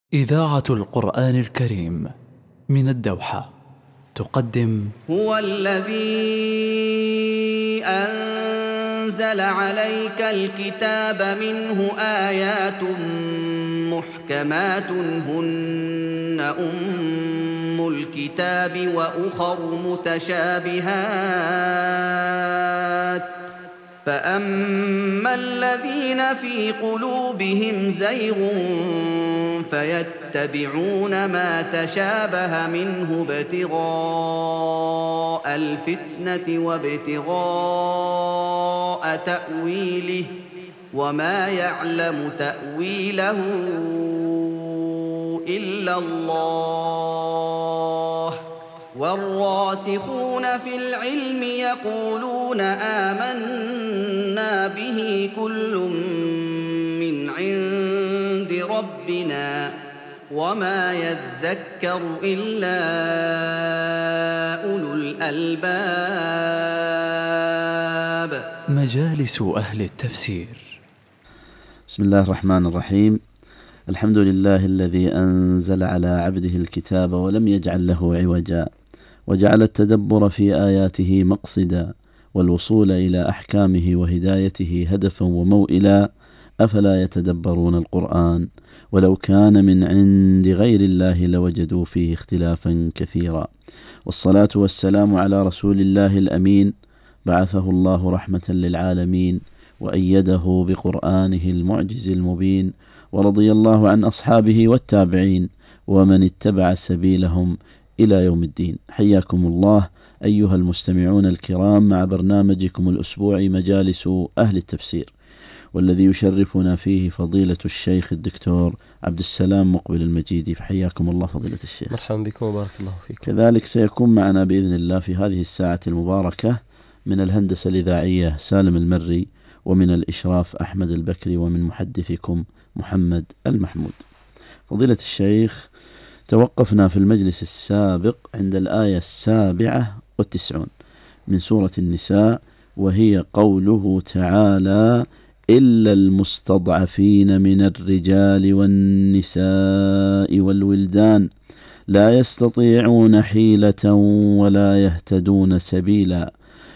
إذاعة القرآن الكريم من الدوحة تقدم هو الذي أنزل عليك الكتاب منه آيات محكمات هن أم الكتاب وأخر متشابهات فأما الذين في قلوبهم زيغ فيتبعون ما تشابه منه ابتغاء الفتنة وابتغاء تأويله وما يعلم تأويله إلا الله والراسخون في العلم يقولون آمنا به كل من عند ربنا وما يذكر إلا أولو الألباب. مجالس أهل التفسير. بسم الله الرحمن الرحيم. الحمد لله الذي أنزل على عبده الكتاب ولم يجعل له عوجا وجعل التدبر في آياته مقصدا والوصول إلى أحكامه وهدايته هدفا وموئلا. أفلا يتدبرون القرآن ولو كان من عند غير الله لوجدوا فيه اختلافا كثيرا. والصلاة والسلام على رسول الله الأمين بعثه الله رحمة للعالمين وأيده بقرآنه المعجز المبين، ورضي الله عن أصحابه والتابعين ومن اتبع سبيلهم إلى يوم الدين. حياكم الله أيها المستمعون الكرام مع برنامجكم الأسبوعي مجالس أهل التفسير، والذي يشرفنا فيه فضيلة الشيخ الدكتور عبد السلام مقبل المجيدي. فحياكم الله فضيلة الشيخ. مرحبا بكم وبارك الله فيكم. كذلك سيكون معنا بإذن الله في هذه الساعة المباركة من الهندسة الإذاعية سالم المري، ومن الإشراف أحمد البكري، ومن محدثكم محمد المحمود. فضيلة الشيخ، توقفنا في المجلس السابق عند الآية 97 من سورة النساء، وهي قوله تعالى: إلا المستضعفين من الرجال والنساء والولدان لا يستطيعون حيلة ولا يهتدون سبيلا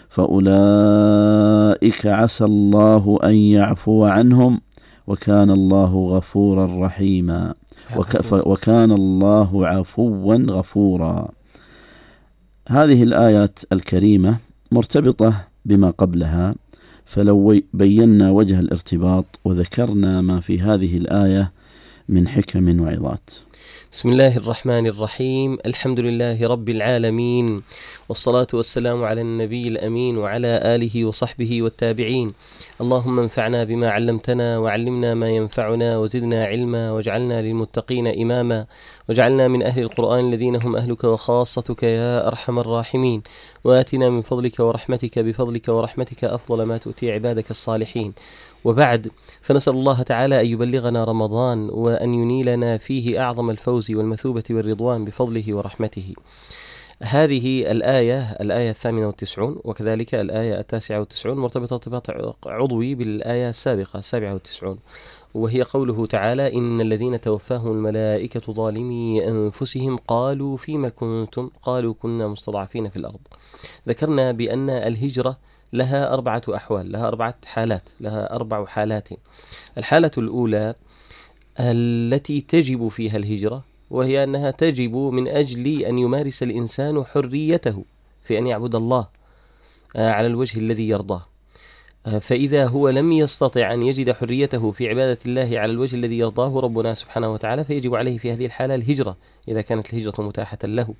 فأولئك عسى الله أن يعفو عنهم وكان الله غفورا رحيما وكان الله عفوا غفورا. هذه الآيات الكريمة مرتبطة بما قبلها، فلو بينا وجه الارتباط وذكرنا ما في هذه الآية من حكم وعظات. بسم الله الرحمن الرحيم. الحمد لله رب العالمين، والصلاة والسلام على النبي الأمين وعلى آله وصحبه والتابعين. اللهم انفعنا بما علمتنا وعلمنا ما ينفعنا وزدنا علما واجعلنا للمتقين إماما واجعلنا من أهل القرآن الذين هم أهلك وخاصتك يا أرحم الراحمين، وآتنا من فضلك ورحمتك بفضلك ورحمتك أفضل ما تؤتي عبادك الصالحين. وبعد، فنسأل الله تعالى أن يبلغنا رمضان وأن ينيلنا فيه أعظم الفوز والمثوبة والرضوان بفضله ورحمته. هذه الآية 98 وكذلك الآية 99 مرتبطة ارتباط عضوي بالآية السابقة 97، وهي قوله تعالى: إن الذين توفاهم الملائكة ظالمي أنفسهم قالوا فيما كنتم قالوا كنا مستضعفين في الأرض. ذكرنا بأن الهجرة لها 4 أحوال، لها 4 حالات، لها 4 حالات. الحالة الأولى التي تجب فيها الهجرة، وهي أنها تجب من أجل أن يمارس الإنسان حريته في أن يعبد الله على الوجه الذي يرضاه. فإذا هو لم يستطع أن يجد حريته في عبادة الله على الوجه الذي يرضاه ربنا سبحانه وتعالى، فيجب عليه في هذه الحالة الهجرة إذا كانت الهجرة متاحة له.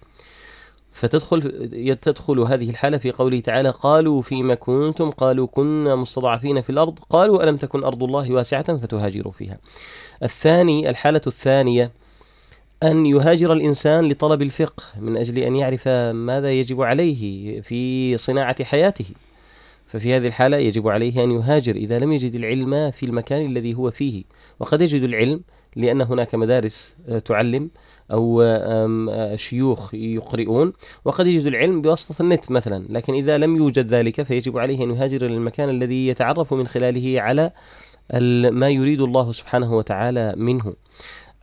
فتدخل هذه الحالة في قوله تعالى: قالوا فيما كنتم قالوا كنا مستضعفين في الأرض قالوا ألم تكن أرض الله واسعة فتهاجروا فيها. الحالة الثانية أن يهاجر الإنسان لطلب الفقه من أجل أن يعرف ماذا يجب عليه في صناعة حياته، ففي هذه الحالة يجب عليه أن يهاجر إذا لم يجد العلم في المكان الذي هو فيه. وقد يجد العلم لأن هناك مدارس تعلم أو شيوخ يقرئون، وقد يجد العلم بواسطة النت مثلا، لكن إذا لم يوجد ذلك فيجب عليه أن يهاجر للمكان الذي يتعرف من خلاله على ما يريد الله سبحانه وتعالى منه.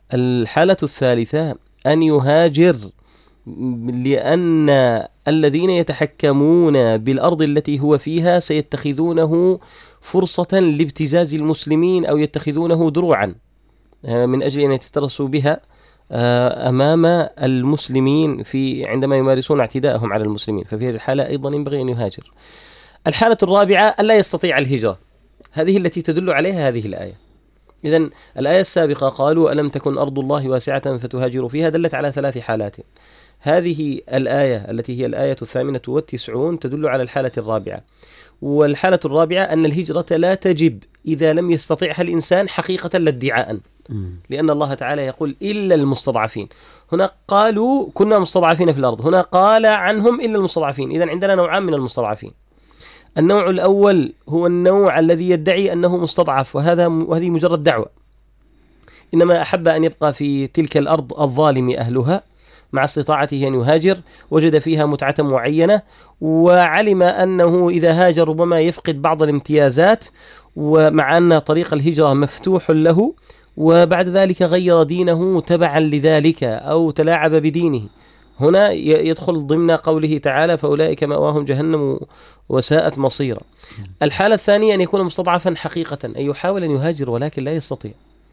الحالة الثالثة أن يهاجر لأن الذين يتحكمون بالأرض التي هو فيها سيتخذونه فرصة لابتزاز المسلمين أو يتخذونه دروعا من أجل أن يتترسوا بها أمام المسلمين عندما يمارسون اعتداءهم على المسلمين، ففي هذه الحالة أيضا ينبغي أن يهاجر. الحالة الرابعة ألا يستطيع الهجرة، هذه التي تدل عليها هذه الآية. إذن الآية السابقة قالوا ألم تكن أرض الله واسعة فتهاجروا فيها، دلت على 3 حالات. هذه الآية التي هي الآية 98 تدل على الحالة الرابعة، والحالة الرابعة أن الهجرة لا تجب إذا لم يستطيعها الإنسان حقيقة لا ادعاء، لأن الله تعالى يقول إلا المستضعفين. هنا قالوا كنا مستضعفين في الأرض، هنا قال عنهم إلا المستضعفين. إذن عندنا نوعان من المستضعفين. النوع الأول هو النوع الذي يدعي أنه مستضعف، وهذه مجرد دعوة، إنما أحب أن يبقى في تلك الأرض الظالم أهلها مع استطاعته أن يهاجر، وجد فيها متعة معينة، وعلم أنه إذا هاجر ربما يفقد بعض الامتيازات، ومع أن طريق الهجرة مفتوح له، وبعد ذلك غير دينه تبعا لذلك أو تلاعب بدينه. هنا يدخل ضمن قوله تعالى فأولئك مأواهم جهنم وساءت مصيرا. الحالة الثانية أن يكون مستضعفا حقيقة، أن يحاول أن يهاجر ولكن لا يستطيع،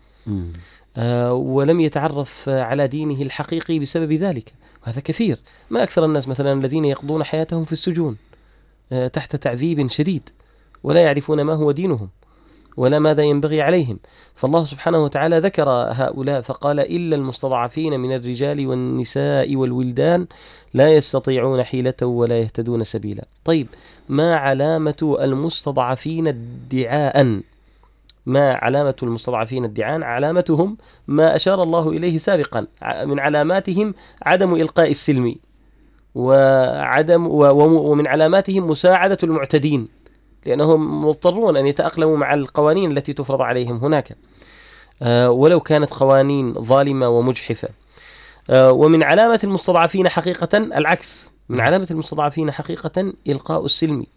ولم يتعرف على دينه الحقيقي بسبب ذلك، وهذا كثير. ما أكثر الناس مثلا الذين يقضون حياتهم في السجون تحت تعذيب شديد، ولا يعرفون ما هو دينهم ولا ماذا ينبغي عليهم. فالله سبحانه وتعالى ذكر هؤلاء فقال إلا المستضعفين من الرجال والنساء والولدان لا يستطيعون حيلة ولا يهتدون سبيلا. طيب، ما علامة المستضعفين ادعاء؟ ما علامة المستضعفين ادعاء؟ علامتهم ما أشار الله إليه سابقا، من علاماتهم عدم إلقاء السلم، ومن علاماتهم مساعدة المعتدين، لأنهم مضطرون أن يتأقلموا مع القوانين التي تفرض عليهم هناك ولو كانت قوانين ظالمة ومجحفة. ومن علامة المستضعفين حقيقة العكس، من علامة المستضعفين حقيقة إلقاء السلم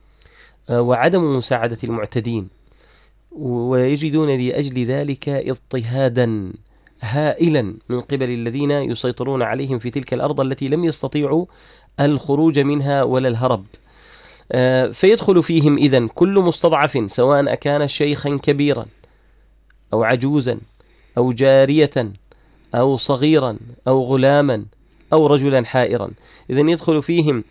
وعدم مساعدة المعتدين، ويجدون لأجل ذلك اضطهادا هائلا من قبل الذين يسيطرون عليهم في تلك الأرض التي لم يستطيعوا الخروج منها ولا الهرب. فيدخل فيهم إذن كل مستضعف، سواء أكان شيخا كبيرا أو عجوزا أو جارية أو صغيرا أو غلاما أو رجلا حائرا. إذن يدخل فيهم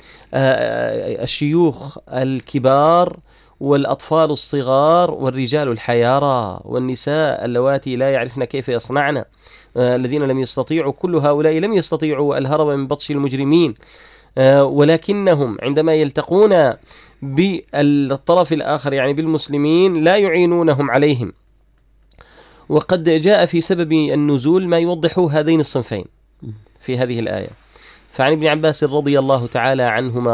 الشيوخ الكبار والأطفال الصغار والرجال الحيارى والنساء اللواتي لا يعرفن كيف يصنعن، الذين لم يستطيعوا، كل هؤلاء لم يستطيعوا الهرب من بطش المجرمين، ولكنهم عندما يلتقون بالطرف الآخر يعني بالمسلمين لا يعينونهم عليهم. وقد جاء في سبب النزول ما يوضح هذين الصنفين في هذه الآية. فعن ابن عباس رضي الله تعالى عنهما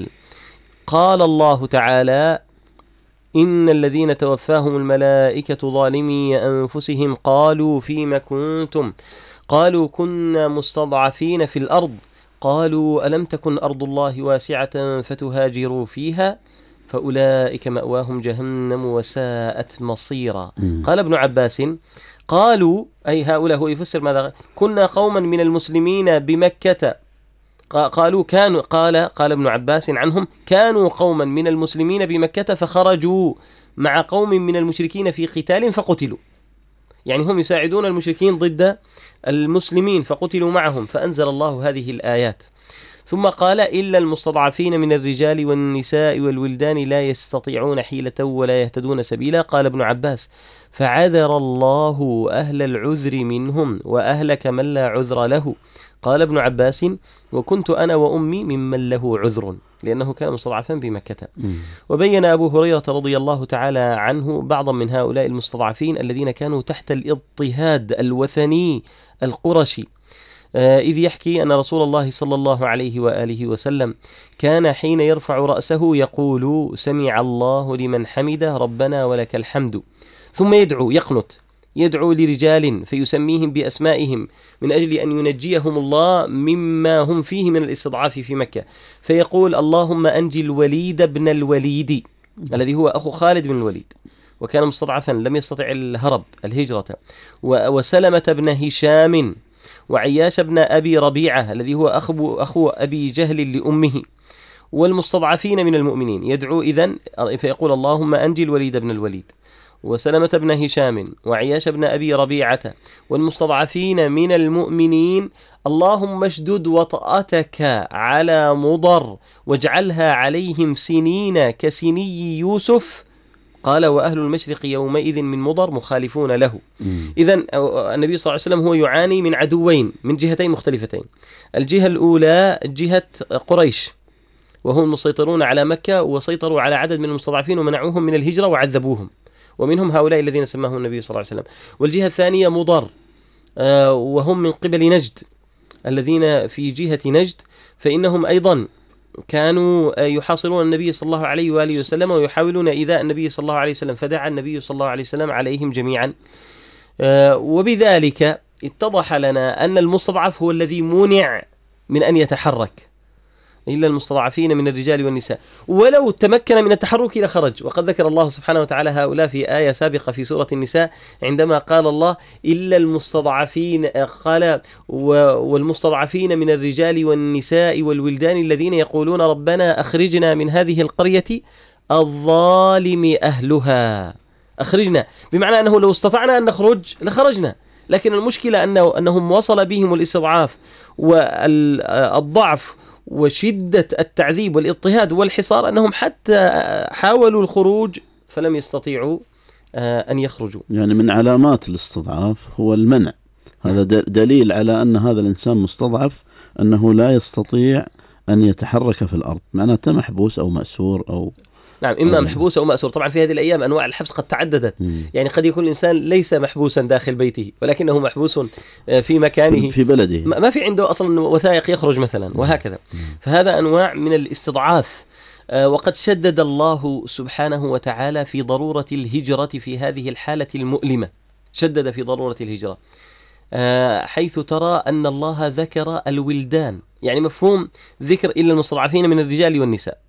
قال الله تعالى إن الذين توفاهم الملائكة ظالمي أنفسهم قالوا فيما كنتم، قالوا كنا مستضعفين في الأرض، قالوا ألم تكن أرض الله واسعة فتهاجروا فيها فأولئك مأواهم جهنم وساءت مصيرا. قال ابن عباس قالوا أي هؤلاء، هو يفسر ماذا؟ كنا قوما من المسلمين بمكة، قالوا كانوا قال ابن عباس عنهم كانوا قوما من المسلمين بمكة فخرجوا مع قوم من المشركين في قتال فقتلوا، يعني هم يساعدون المشركين ضد المسلمين فقتلوا معهم، فأنزل الله هذه الآيات. ثم قال إلا المستضعفين من الرجال والنساء والولدان لا يستطيعون حيلة ولا يهتدون سبيلا. قال ابن عباس فعذر الله أهل العذر منهم وأهلك من لا عذر له. قال ابن عباس وكنت أنا وأمي ممن له عذر، لأنه كان مستضعفا بمكة. وبين أبو هريرة رضي الله تعالى عنه بعضا من هؤلاء المستضعفين الذين كانوا تحت الاضطهاد الوثني القرشي، إذ يحكي أن رسول الله صلى الله عليه وآله وسلم كان حين يرفع رأسه يقول سمع الله لمن حمده ربنا ولك الحمد، ثم يدعو لرجال فيسميهم بأسمائهم من أجل أن ينجيهم الله مما هم فيه من الاستضعاف في مكة، فيقول اللهم أنجي الوليد بن الوليد الذي هو أخو خالد بن الوليد، وكان مستضعفا لم يستطع الهرب الهجرة، وسلمة بن هشام، وعياش بن أبي ربيعة الذي هو أخو أبي جهل لأمه، والمستضعفين من المؤمنين. يدعو إذن فيقول اللهم أنجي الوليد بن الوليد وسلمة بن هشام وعياش بن أبي ربيعة والمستضعفين من المؤمنين، اللهم اشدد وطأتك على مضر واجعلها عليهم سنين كسني يوسف. قال وأهل المشرق يومئذ من مضر مخالفون له. إذن النبي صلى الله عليه وسلم هو يعاني من عدوين من جهتين مختلفتين. الجهة الأولى جهة قريش، وهم المسيطرون على مكة وسيطروا على عدد من المستضعفين ومنعوهم من الهجرة وعذبوهم، ومنهم هؤلاء الذين سماهم النبي صلى الله عليه وسلم. والجهة الثانية مضر، وهم من قبل نجد، الذين في جهة نجد، فإنهم أيضا كانوا يحاصرون النبي صلى الله عليه وآله وسلم ويحاولون إيذاء النبي صلى الله عليه وسلم، فدعا النبي صلى الله عليه وسلم عليهم جميعا. وبذلك اتضح لنا أن المستضعف هو الذي منع من أن يتحرك، إلا المستضعفين من الرجال والنساء، ولو تمكن من التحرك لخرج. وقد ذكر الله سبحانه وتعالى هؤلاء في آية سابقة في سورة النساء، عندما قال الله إلا المستضعفين، قال والمستضعفين من الرجال والنساء والولدان الذين يقولون ربنا أخرجنا من هذه القرية الظالم أهلها. أخرجنا بمعنى أنه لو استطعنا أن نخرج لخرجنا، لكن المشكلة أنهم وصل بهم الاستضعاف والضعف وشدة التعذيب والاضطهاد والحصار أنهم حتى حاولوا الخروج فلم يستطيعوا أن يخرجوا. يعني من علامات الاستضعاف هو المنع، هذا دليل على أن هذا الإنسان مستضعف، أنه لا يستطيع أن يتحرك في الأرض، معناته محبوس أو مأسور أو نعم، إما محبوس أو مأسور. طبعا في هذه الأيام أنواع الحبس قد تعددت، يعني قد يكون الإنسان ليس محبوسا داخل بيته ولكنه محبوس في مكانه في بلده، ما في عنده أصلا وثائق يخرج مثلا، وهكذا. فهذا أنواع من الاستضعاف. وقد شدد الله سبحانه وتعالى في ضرورة الهجرة في هذه الحالة المؤلمة، شدد في ضرورة الهجرة، حيث ترى أن الله ذكر الولدان، يعني مفهوم ذكر إلا المستضعفين من الرجال والنساء.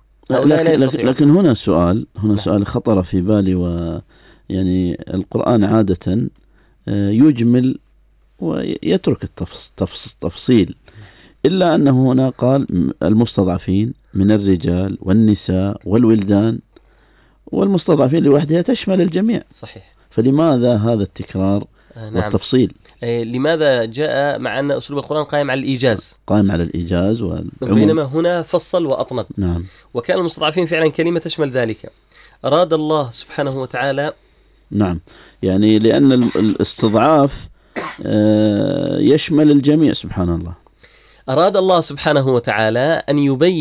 لكن هنا سؤال خطر في بالي، ويعني القرآن عادة يجمل ويترك التفصيل، إلا أنه هنا قال المستضعفين من الرجال والنساء والولدان، والمستضعفين لوحدها تشمل الجميع. صحيح. فلماذا هذا التكرار والتفصيل؟ لماذا جاء مع أن أسلوب القرآن قائم على الإيجاز، بينما هنا فصل وأطنب. نعم. وكان المستضعفين فعلا كلمة تشمل ذلك. أراد الله سبحانه وتعالى، نعم، يعني لأن الاستضعاف يشمل الجميع سبحان الله. أراد الله سبحانه وتعالى أن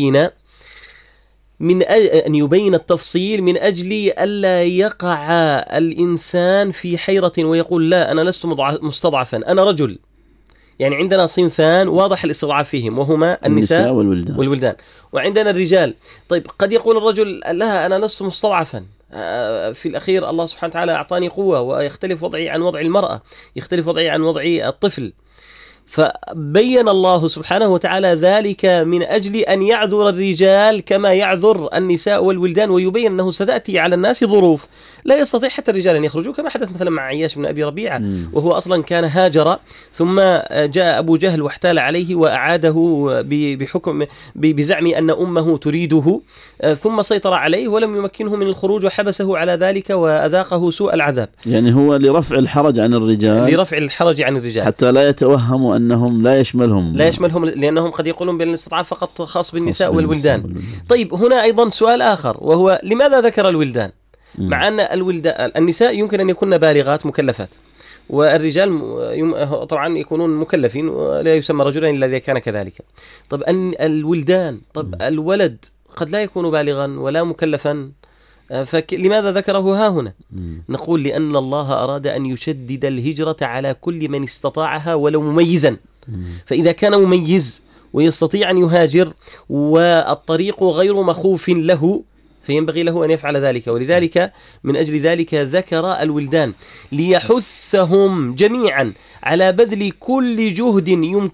يبين التفصيل من أجل ألا يقع الإنسان في حيرة ويقول لا أنا لست مستضعفا، أنا رجل. يعني عندنا صنفان واضح الاستضعاف فيهم، وهما النساء والولدان، وعندنا الرجال. طيب قد يقول الرجل لا أنا لست مستضعفا، في الأخير الله سبحانه وتعالى أعطاني قوة، ويختلف وضعي عن وضع المرأة، يختلف وضعي عن وضع الطفل. فبين الله سبحانه وتعالى ذلك من أجل أن يعذر الرجال كما يعذر النساء والولدان، ويبين أنه ستأتي على الناس ظروف لا يستطيع حتى الرجال أن يخرجوا، كما حدث مثلا مع عياش بن أبي ربيعة، وهو أصلا كان هاجر، ثم جاء أبو جهل واحتال عليه وأعاده بحكم بزعم أن أمه تريده، ثم سيطر عليه ولم يمكنه من الخروج وحبسه على ذلك وأذاقه سوء العذاب. يعني هو لرفع الحرج عن الرجال، حتى لا يتوهموا أنهم لا يشملهم، لأنهم قد يقولون بأن الاستضعاف فقط خاص بالنساء والولدان. طيب هنا أيضا سؤال آخر، وهو لماذا ذكر الولدان؟ مع أن النساء يمكن أن يكون بالغات مكلفات، والرجال طبعا يكونون مكلفين ولا يسمى رجلا إلا إذا كان كذلك. طب الولدان، طب الولد قد لا يكون بالغا ولا مكلفا، فلماذا ذكره ها هنا؟ نقول لأن الله أراد أن يشدد الهجرة على كل من استطاعها ولو مميزا. فإذا كان مميز ويستطيع أن يهاجر والطريق غير مخوف له فينبغي له أن يفعل ذلك. ولذلك من أجل ذلك ذكر الولدان ليحثهم جميعا على بذل كل جهد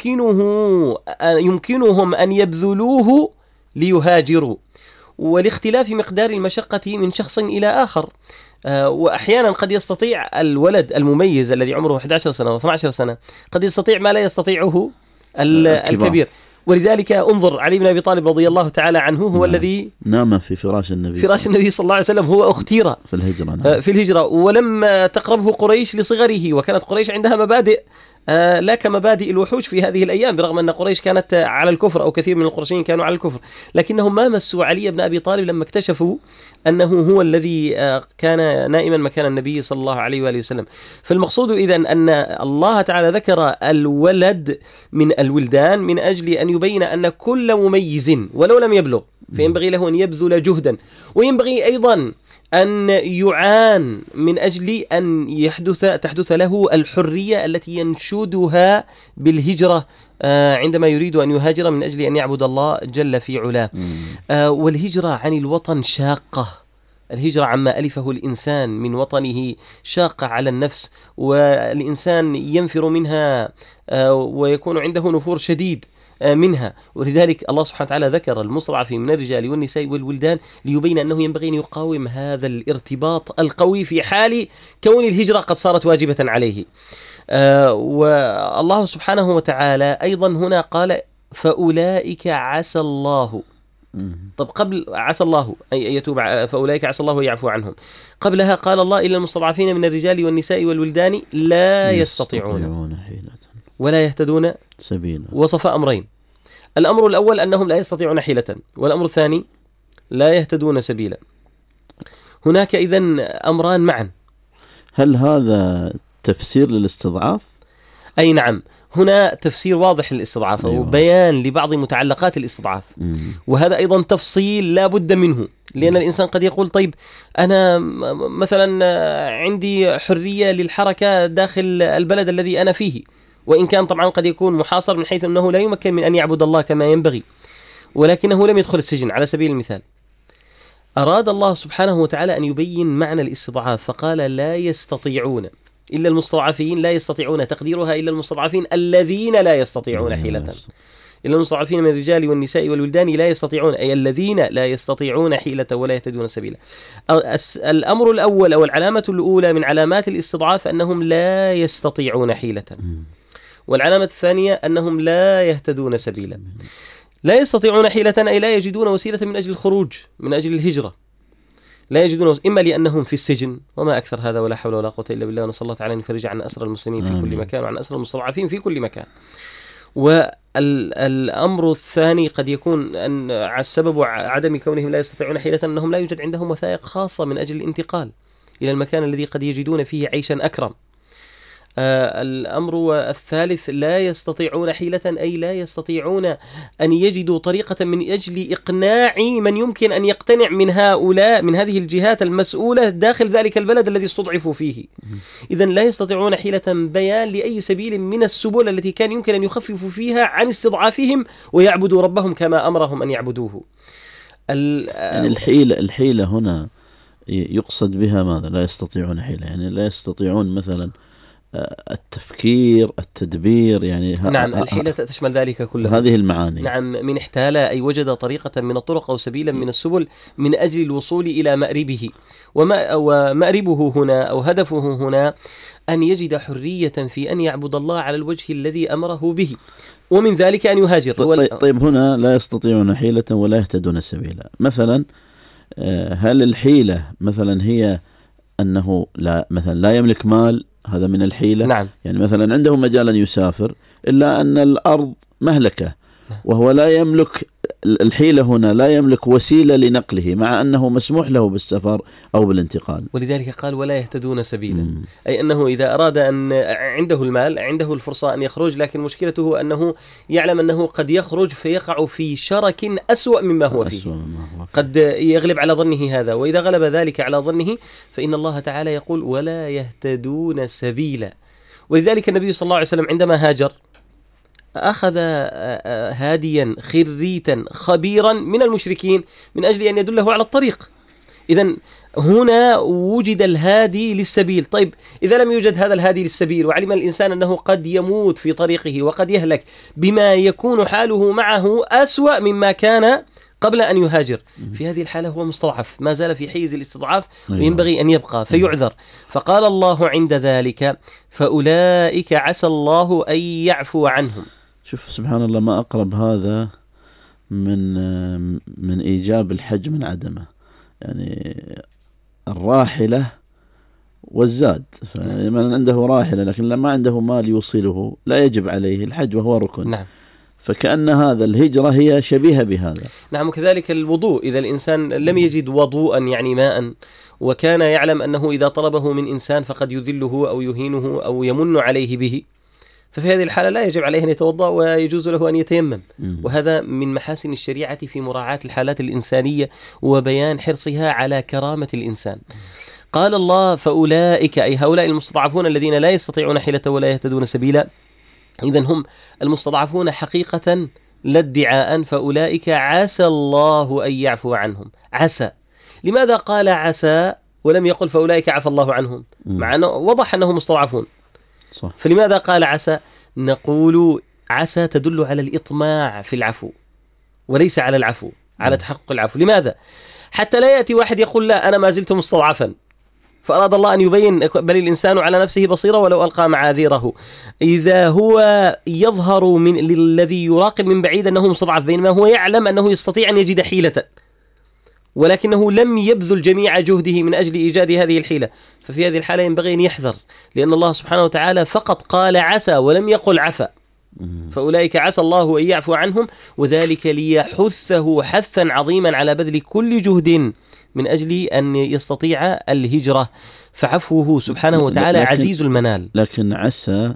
يمكنهم أن يبذلوه ليهاجروا، ولاختلاف مقدار المشقة من شخص إلى آخر. وأحيانا قد يستطيع الولد المميز الذي عمره 11 سنة و12 سنة قد يستطيع ما لا يستطيعه الكبير. ولذلك انظر علي بن أبي طالب رضي الله تعالى عنه هو الذي نام في فراش النبي صلى الله عليه وسلم. هو اختير في الهجرة ولم تقربه قريش لصغره، وكانت قريش عندها مبادئ لا كمبادئ الوحوش في هذه الأيام، برغم أن قريش كانت على الكفر أو كثير من القرشيين كانوا على الكفر، لكنهم ما مسوا علي بن أبي طالب لما اكتشفوا أنه هو الذي كان نائما مكان النبي صلى الله عليه وآله وسلم. فالمقصود إذن أن الله تعالى ذكر الولد من الولدان من أجل أن يبين أن كل مميز ولو لم يبلغ فينبغي له أن يبذل جهدا، وينبغي أيضا أن يعان من أجل أن تحدث له الحرية التي ينشدها بالهجرة عندما يريد أن يهاجر من أجل أن يعبد الله جل في علاه. والهجرة عن الوطن شاقة، الهجرة عما ألفه الإنسان من وطنه شاقة على النفس، والإنسان ينفر منها ويكون عنده نفور شديد منها. ولذلك الله سبحانه وتعالى ذكر المستضعفين من الرجال والنساء والولدان ليبين أنه ينبغي أن يقاوم هذا الارتباط القوي في حال كون الهجرة قد صارت واجبة عليه. والله سبحانه وتعالى أيضا هنا قال فأولئك عسى الله. طب قبل عسى الله أن يتوب، فأولئك عسى الله يعفو عنهم، قبلها قال الله إلا المستضعفين من الرجال والنساء والولدان لا يستطيعون حيلة ولا يهتدون سبيلا. وصف أمرين، الأمر الأول أنهم لا يستطيعون حيلة، والأمر الثاني لا يهتدون سبيلا. هناك إذن أمران معا. هل هذا تفسير للاستضعاف؟ أي نعم، هنا تفسير واضح للاستضعاف أو بيان لبعض متعلقات الاستضعاف. وهذا أيضا تفصيل لا بد منه، لأن الإنسان قد يقول طيب أنا مثلا عندي حرية للحركة داخل البلد الذي أنا فيه، وإن كان طبعا قد يكون محاصر من حيث أنه لا يمكن من أن يعبد الله كما ينبغي، ولكنه لم يدخل السجن على سبيل المثال. أراد الله سبحانه وتعالى أن يبين معنى الاستضعاف فقال لا يستطيعون، إلا المستضعفين لا يستطيعون، تقديرها إلا المستضعفين الذين لا يستطيعون حيلة، إلا المستضعفين من الرجال والنساء والولدان لا يستطيعون، أي الذين لا يستطيعون حيلة ولا يهتدون سبيلا. الأمر الأول أو العلامة الأولى من علامات الاستضعاف أنهم لا يستطيعون حيلة، والعلامة الثانية أنهم لا يهتدون سبيلا. لا يستطيعون حيلة أي لا يجدون وسيلة من أجل الخروج، من أجل الهجرة، لا يجدون إما لأنهم في السجن، وما أكثر هذا ولا حول ولا قوة إلا بالله، ونسأل الله تعالى أن يفرج عن أسر المسلمين في كل مكان وعن أسر المستضعفين في كل مكان. والأمر الثاني قد يكون أن السبب عدم كونهم لا يستطيعون حيلة أنهم لا يوجد عندهم وثائق خاصة من أجل الانتقال إلى المكان الذي قد يجدون فيه عيشا أكرم. الأمر الثالث لا يستطيعون حيلة أي لا يستطيعون أن يجدوا طريقة من أجل إقناع من يمكن أن يقتنع من هؤلاء من هذه الجهات المسؤولة داخل ذلك البلد الذي استضعفوا فيه. إذن لا يستطيعون حيلة بيان لأي سبيل من السبل التي كان يمكن أن يخففوا فيها عن استضعافهم ويعبدوا ربهم كما أمرهم أن يعبدوه. يعني الحيلة هنا يقصد بها ماذا؟ لا يستطيعون حيلة يعني لا يستطيعون مثلا التفكير، التدبير، يعني نعم الحيلة تشمل ذلك كله، هذه المعاني. نعم، من احتال أي وجد طريقة من الطرق أو سبيلا من السبل من أجل الوصول إلى مأربه، ومأربه هنا أو هدفه هنا أن يجد حرية في أن يعبد الله على الوجه الذي أمره به، ومن ذلك أن يهاجر. طيب هنا لا يستطيعون حيلة ولا يهتدون سبيلا، مثلا هل الحيلة مثلا هي أنه لا يملك مال؟ هذا من الحيلة. نعم. يعني مثلا عنده مجال أن يسافر إلا أن الأرض مهلكة وهو لا يملك، الحيلة هنا لا يملك وسيلة لنقله مع أنه مسموح له بالسفر أو بالانتقال، ولذلك قال ولا يهتدون سبيلا. أي أنه إذا أراد أن عنده المال عنده الفرصة أن يخرج، لكن مشكلته أنه يعلم أنه قد يخرج فيقع في شرك أسوأ مما هو فيه، قد يغلب على ظنه هذا، وإذا غلب ذلك على ظنه فإن الله تعالى يقول ولا يهتدون سبيلا. ولذلك النبي صلى الله عليه وسلم عندما هاجر أخذ هاديا خريتا خبيرا من المشركين من أجل أن يدله على الطريق. إذن هنا وجد الهادي للسبيل. طيب إذا لم يوجد هذا الهادي للسبيل وعلم الإنسان أنه قد يموت في طريقه وقد يهلك بما يكون حاله معه أسوأ مما كان قبل أن يهاجر، في هذه الحالة هو مستضعف، ما زال في حيز الاستضعاف وينبغي أن يبقى فيعذر. فقال الله عند ذلك فأولئك عسى الله أن يعفو عنهم. شوف سبحان الله، ما أقرب هذا من إيجاب الحج من عدمه. يعني الراحلة والزاد، فمن عنده راحلة لكن لما عنده مال يوصله لا يجب عليه الحج وهو ركن. نعم. فكأن هذا الهجرة هي شبيهة بهذا. نعم. وكذلك الوضوء، إذا الإنسان لم يجد وضوءا يعني ماء، وكان يعلم أنه إذا طلبه من إنسان فقد يذله أو يهينه أو يمن عليه به، ففي هذه الحالة لا يجب عليه أن يتوضأ ويجوز له أن يتيمم. وهذا من محاسن الشريعة في مراعاة الحالات الإنسانية وبيان حرصها على كرامة الإنسان. قال الله فأولئك، أي هؤلاء المستضعفون الذين لا يستطيعون حيلة ولا يهتدون سبيلا، إذن هم المستضعفون حقيقة لا ادعاء. فأولئك عسى الله أن يعفو عنهم. عسى، لماذا قال عسى ولم يقل فأولئك عفى الله عنهم؟ مع أنه وضح أنهم مستضعفون. صح. فلماذا قال عسى؟ نقول عسى تدل على الإطماع في العفو وليس على العفو، على تحقق العفو. لماذا؟ حتى لا يأتي واحد يقول لا أنا ما زلت مستضعفا، فأراد الله أن يبين بل الإنسان على نفسه بصيرة ولو ألقى معاذيره. إذا هو يظهر من للذي يراقب من بعيد أنه مستضعف، بينما هو يعلم أنه يستطيع أن يجد حيلة ولكنه لم يبذل جميع جهده من أجل إيجاد هذه الحيلة، ففي هذه الحالة ينبغي أن يحذر، لأن الله سبحانه وتعالى فقط قال عسى ولم يقل عفا. فأولئك عسى الله أن يعفو عنهم، وذلك ليحثه حثا عظيما على بذل كل جهد من أجل أن يستطيع الهجرة، فعفوه سبحانه وتعالى عزيز المنال. لكن عسى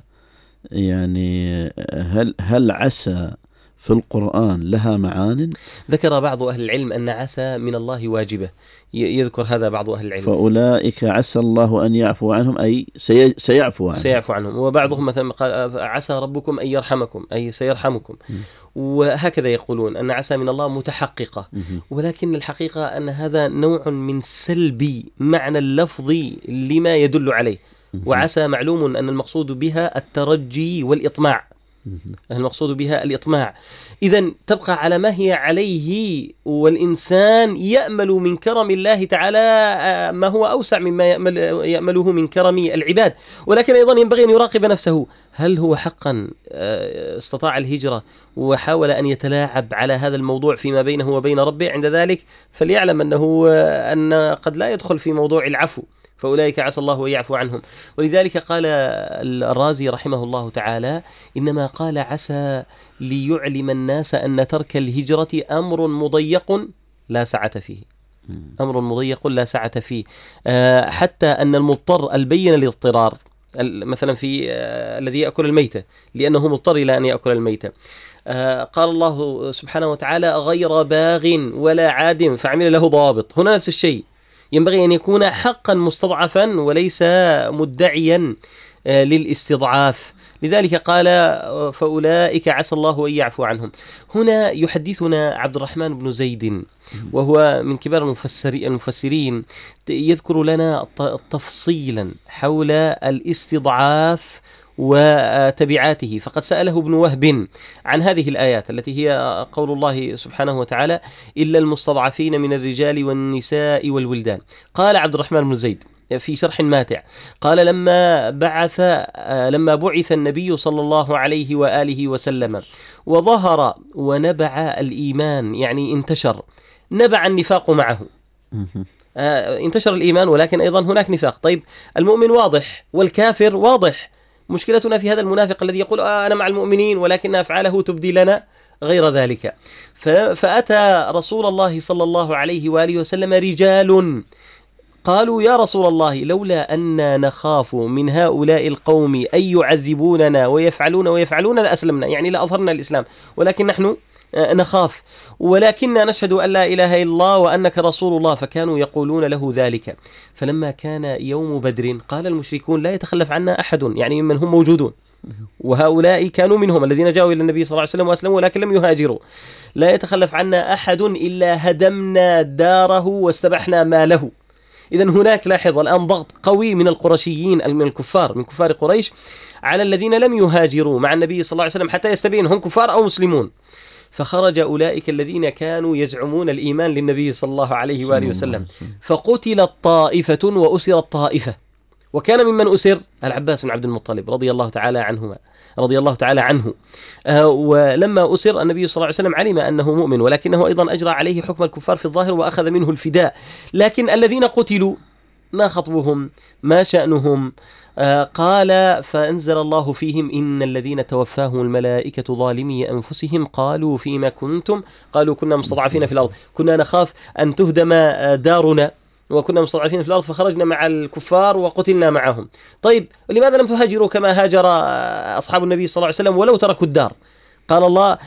يعني هل عسى في القرآن لها معان؟ ذكر بعض أهل العلم أن عسى من الله واجبة، يذكر هذا بعض أهل العلم. فأولئك عسى الله أن يعفو عنهم، أي سيعفو عنهم. وبعضهم مثلا قال عسى ربكم أن يرحمكم، أي سيرحمكم. وهكذا يقولون أن عسى من الله متحققة، ولكن الحقيقة أن هذا نوع من سلب معنى اللفظ لما يدل عليه. وعسى معلوم أن المقصود بها الترجي والإطماع، المقصود بها الإطماع. إذن تبقى على ما هي عليه، والإنسان يأمل من كرم الله تعالى ما هو أوسع مما يأمله من كرم العباد. ولكن أيضا ينبغي أن يراقب نفسه، هل هو حقا استطاع الهجرة وحاول أن يتلاعب على هذا الموضوع فيما بينه وبين ربه؟ عند ذلك فليعلم أن قد لا يدخل في موضوع العفو. فأولئك عسى الله أن يعفو عنهم. ولذلك قال الرازي رحمه الله تعالى إنما قال عسى ليعلم الناس أن ترك الهجرة أمر مضيق لا سعة فيه، أمر مضيق لا سعة فيه، حتى أن المضطر البين للاضطرار، مثلا في الذي يأكل الميتة لأنه مضطر إلى أن يأكل الميتة، قال الله سبحانه وتعالى غير باغ ولا عاد فعمل له ضابط. هنا نفس الشيء، ينبغي أن يكون حقا مستضعفا وليس مدعيا للاستضعاف. لذلك قال فأولئك عسى الله أن يعفو عنهم. هنا يحدثنا عبد الرحمن بن زيد وهو من كبار المفسرين، يذكر لنا تفصيلا حول الاستضعاف وتبعاته. فقد سأله ابن وهب عن هذه الآيات التي هي قول الله سبحانه وتعالى إلا المستضعفين من الرجال والنساء والولدان. قال عبد الرحمن بن زيد في شرح ماتع قال لما بعث النبي صلى الله عليه وآله وسلم وظهر ونبع الإيمان، يعني انتشر، نبع النفاق معه، انتشر الإيمان ولكن أيضا هناك نفاق. طيب المؤمن واضح والكافر واضح، مشكلتنا في هذا المنافق الذي يقول أنا مع المؤمنين ولكن أفعاله تبدي لنا غير ذلك. فأتى رسول الله صلى الله عليه وآله وسلم رجال قالوا يا رسول الله لولا أننا نخاف من هؤلاء القوم أن يعذبوننا ويفعلون لأسلمنا، يعني لأظهرنا الإسلام، ولكن نحن نخاف، ولكننا نشهد أن لا إله إلا الله وأنك رسول الله. فكانوا يقولون له ذلك. فلما كان يوم بدر قال المشركون لا يتخلف عنا أحد، يعني ممن هم موجودون، وهؤلاء كانوا منهم الذين جاءوا إلى النبي صلى الله عليه وسلم وأسلموا ولكن لم يهاجروا، لا يتخلف عنا أحد إلا هدمنا داره واستبحنا ماله. إذن هناك لاحظ الآن ضغط قوي من القرشيين، من الكفار، من كفار قريش على الذين لم يهاجروا مع النبي صلى الله عليه وسلم حتى يستبين هم كفار أو مسلمون. فخرج أولئك الذين كانوا يزعمون الإيمان للنبي صلى الله عليه وآله وسلم، فقتلت طائفة وأسرت طائفة. وكان ممن أسر العباس بن عبد المطلب رضي الله تعالى عنه. ولما أسر النبي صلى الله عليه وسلم علم أنه مؤمن، ولكنه أيضا أجرى عليه حكم الكفار في الظاهر وأخذ منه الفداء. لكن الذين قتلوا ما خطبهم؟ ما شأنهم؟ قال فأنزل الله فيهم إن الذين توفاهم الملائكة ظالمي أنفسهم قالوا فيما كنتم؟ قالوا كنا مستضعفين في الأرض، كنا نخاف أن تهدم دارنا وكنا مستضعفين في الأرض فخرجنا مع الكفار وقتلنا معهم. طيب لماذا لم تهاجروا كما هاجر أصحاب النبي صلى الله عليه وسلم ولو تركوا الدار؟ قال الله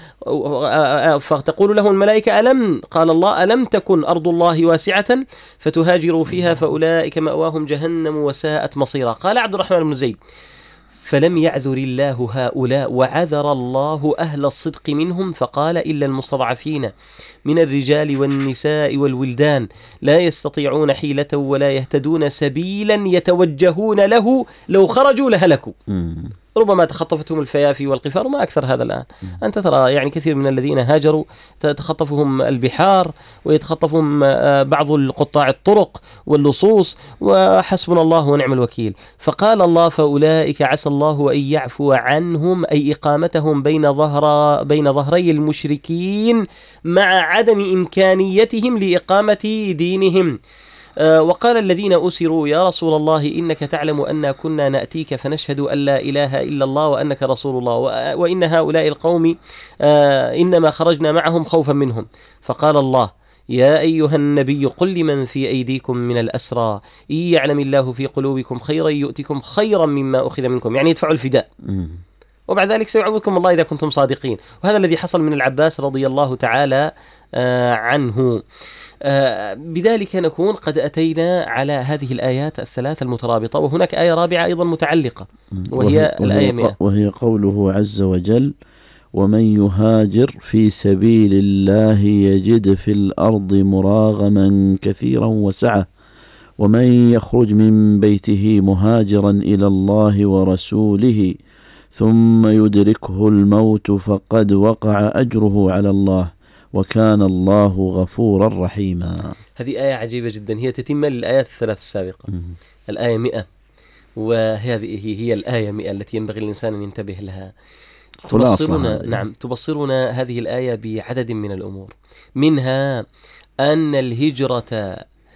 فتقول له الملائكة قال الله ألم تكن أرض الله واسعة فتهاجروا فيها فأولئك مأواهم جهنم وساءت مصيرا. قال عبد الرحمن بن زيد فلم يعذر الله هؤلاء وعذر الله أهل الصدق منهم، فقال إلا المستضعفين من الرجال والنساء والولدان لا يستطيعون حيلة ولا يهتدون سبيلا يتوجهون له لو خرجوا لهلكوا. ربما تخطفتهم الفيافي والقفار، وما أكثر هذا الآن. أنت ترى يعني كثير من الذين هاجروا تتخطفهم البحار ويتخطفهم بعض القطاع الطرق واللصوص، وحسبنا الله ونعم الوكيل. فقال الله فأولئك عسى الله أن يعفو عنهم، أي إقامتهم بين ظهري المشركين مع عدم إمكانيتهم لإقامة دينهم. وقال الذين أسروا يا رسول الله إنك تعلم أن كنا نأتيك فنشهد أن لا إله إلا الله وأنك رسول الله، وإن هؤلاء القوم إنما خرجنا معهم خوفا منهم. فقال الله يا أيها النبي قل لمن في أيديكم من الأسرى إن يعلم الله في قلوبكم خيرا يؤتكم خيرا مما أخذ منكم، يعني يدفعوا الفداء، وبعد ذلك سيعوضكم الله إذا كنتم صادقين. وهذا الذي حصل من العباس رضي الله تعالى عنه. بذلك نكون قد أتينا على هذه الآيات الثلاث المترابطة. وهناك آية رابعة أيضا متعلقة وهي الآية 100، وهي قوله عز وجل ومن يهاجر في سبيل الله يجد في الأرض مراغما كثيرا وسعة ومن يخرج من بيته مهاجرا إلى الله ورسوله ثم يدركه الموت فقد وقع أجره على الله وكان الله غفورا رحيما. هذه آية عجيبة جدا، هي تتمة للآيات الثلاث السابقة. الآية 100 وهذه هي الآية 100 التي ينبغي الإنسان أن ينتبه لها. تبصرنا هذه الآية بعدد من الأمور، منها أن الهجرة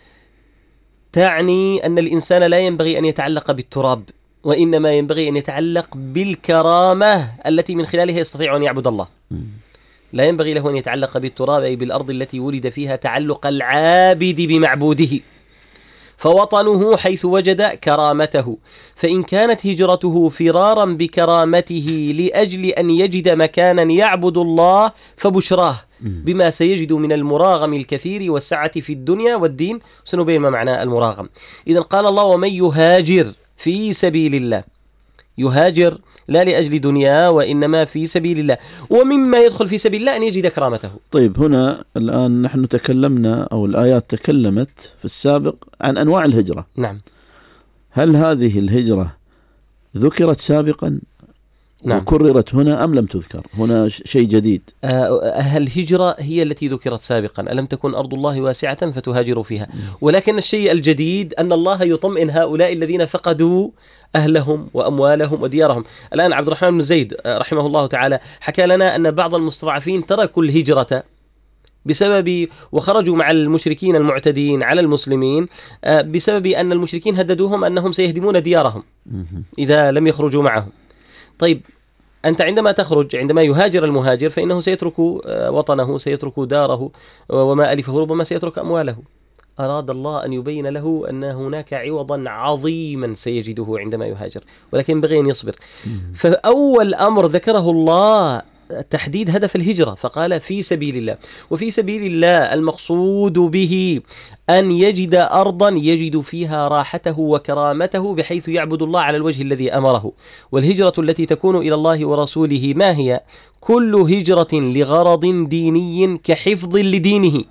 تعني أن الإنسان لا ينبغي أن يتعلق بالتراب، وإنما ينبغي أن يتعلق بالكرامة التي من خلالها يستطيع أن يعبد الله. لا ينبغي له أن يتعلق بالتراب أي بالأرض التي ولد فيها تعلق العابد بمعبوده، فوطنه حيث وجد كرامته. فإن كانت هجرته فرارا بكرامته لأجل أن يجد مكانا يعبد الله فبشراه بما سيجد من المراغم الكثير والسعة في الدنيا والدين. سنبين ما معنى المراغم. إذن قال الله ومن يهاجر في سبيل الله، يهاجر لا لأجل دنيا وإنما في سبيل الله، ومما يدخل في سبيل الله أن يجد كرامته. طيب هنا الآن نحن تكلمنا أو الآيات تكلمت في السابق عن أنواع الهجرة. نعم. هل هذه الهجرة ذكرت سابقا وكررت هنا أم لم تذكر؟ هنا شيء جديد. الهجرة هي التي ذكرت سابقا، ألم تكن أرض الله واسعة فتهاجروا فيها. ولكن الشيء الجديد أن الله يطمئن هؤلاء الذين فقدوا أهلهم وأموالهم وديارهم. الآن عبد الرحمن بن زيد رحمه الله تعالى حكى لنا أن بعض المستضعفين تركوا الهجرة بسبب وخرجوا مع المشركين المعتدين على المسلمين بسبب أن المشركين هددوهم أنهم سيهدمون ديارهم إذا لم يخرجوا معهم. طيب أنت عندما تخرج، عندما يهاجر المهاجر فإنه سيترك وطنه، سيترك داره وما ألفه، ربما سيترك أمواله. أراد الله أن يبين له أن هناك عوضا عظيما سيجده عندما يهاجر، ولكن ينبغي أن يصبر. فأول أمر ذكره الله تحديد هدف الهجرة، فقال في سبيل الله. وفي سبيل الله المقصود به أن يجد أرضا يجد فيها راحته وكرامته بحيث يعبد الله على الوجه الذي أمره. والهجرة التي تكون إلى الله ورسوله ما هي؟ كل هجرة لغرض ديني كحفظ لدينه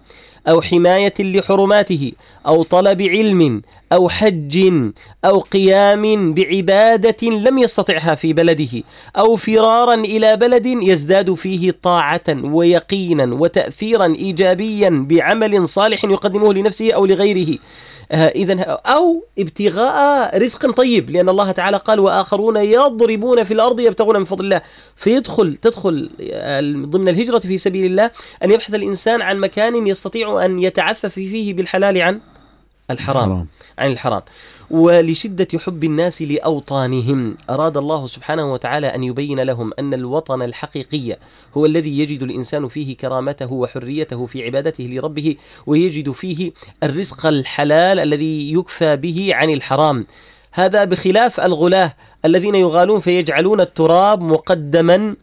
أو حماية لحرماته أو طلب علم أو حج أو قيام بعبادة لم يستطعها في بلده أو فرارا إلى بلد يزداد فيه طاعة ويقينا وتأثيرا إيجابيا بعمل صالح يقدمه لنفسه أو لغيره، إذن أو ابتغاء رزق طيب، لأن الله تعالى قال وآخرون يضربون في الأرض يبتغون من فضل الله. تدخل ضمن الهجرة في سبيل الله أن يبحث الإنسان عن مكان يستطيع أن يتعفف فيه بالحلال عن الحرام. ولشدة حب الناس لأوطانهم أراد الله سبحانه وتعالى أن يبين لهم أن الوطن الحقيقي هو الذي يجد الإنسان فيه كرامته وحريته في عبادته لربه، ويجد فيه الرزق الحلال الذي يكفى به عن الحرام. هذا بخلاف الغلاة الذين يغالون فيجعلون التراب مقدما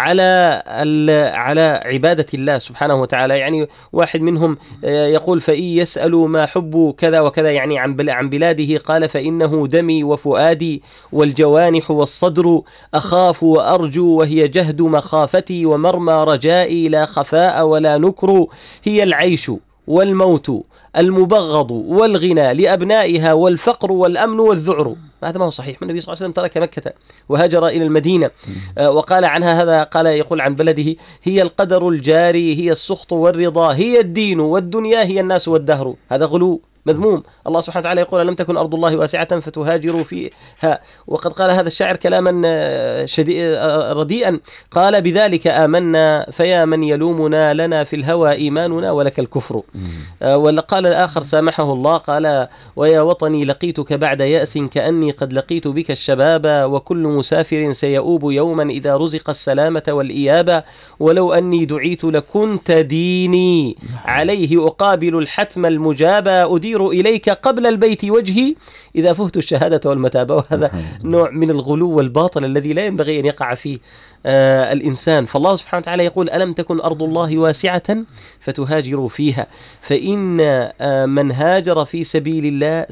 على عبادة الله سبحانه وتعالى. يعني واحد منهم يقول فإن يسألوا ما حب كذا وكذا، يعني عن بلاده، قال فإنه دمي وفؤادي والجوانح والصدر، أخاف وأرجو وهي جهد مخافتي ومرمى رجائي لا خفاء ولا نكر، هي العيش والموت المبغض والغنى لأبنائها والفقر والأمن والذعر. هذا ما هو صحيح. النبي صلى الله عليه وسلم ترك مكة وهاجر إلى المدينة وقال عنها هذا، يقول عن بلده هي القدر الجاري، هي السخط والرضا، هي الدين والدنيا، هي الناس والدهر. هذا غلو مذموم. الله سبحانه وتعالى يقول لم تكن أرض الله واسعة فتهاجروا فيها. وقد قال هذا الشاعر كلاما رديئا، قال بذلك آمنا فيا من يلومنا لنا في الهوى إيماننا ولك الكفر. وقال الآخر سامحه الله، قال ويا وطني لقيتك بعد يأس كأني قد لقيت بك الشباب، وكل مسافر سيؤوب يوما إذا رزق السلامة والإيابة، ولو أني دعيت لكنت ديني عليه أقابل الحتم المجابة، أدير إليك قبل البيت وجهي إذا فهت الشهادة والمتابة. وهذا نوع من الغلو والباطل الذي لا ينبغي أن يقع فيه الإنسان. فالله سبحانه وتعالى يقول ألم تكن أرض الله واسعة فتهاجروا فيها، فإن من هاجر في سبيل الله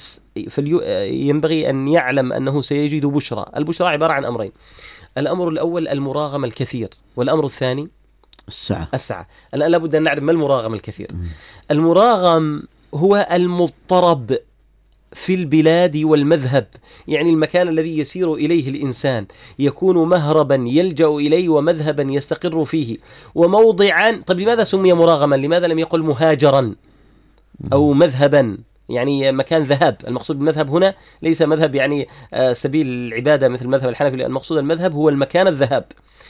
ينبغي أن يعلم أنه سيجد بشرى. البشرى عبارة عن أمرين: الأمر الأول المراغم الكثير، والأمر الثاني السعة. الآن لابد أن نعرف ما المراغم الكثير. المراغم هو المضطرب في البلاد والمذهب، يعني المكان الذي يسير إليه الإنسان يكون مهربا يلجأ إليه ومذهبا يستقر فيه وموضعا. طيب لماذا سمي مراغما؟ لماذا لم يقل مهاجرا أو مذهبا؟ يعني مكان ذهاب. المقصود بالمذهب هنا ليس مذهب يعني سبيل العبادة مثل المذهب الحنفي، لأن المقصود المذهب هو المكان الذهاب.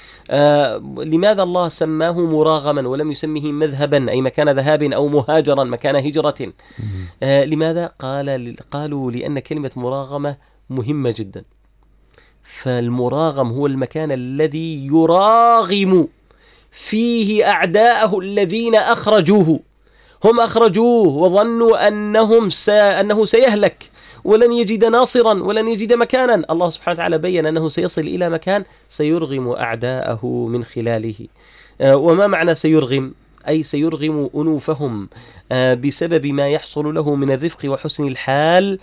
لماذا الله سماه مراغما ولم يسميه مذهبا أي مكان ذهاب أو مهاجرا مكان هجرة؟ لماذا؟ قالوا لأن كلمة مراغمة مهمة جدا. فالمراغم هو المكان الذي يراغم فيه أعداءه الذين أخرجوه. هم أخرجوه وظنوا أنه سيهلك ولن يجد ناصرا ولن يجد مكانا. الله سبحانه وتعالى بيّن أنه سيصل إلى مكان سيرغم أعداءه من خلاله. وما معنى سيرغم؟ أي سيرغم أنوفهم بسبب ما يحصل له من الرفق وحسن الحال،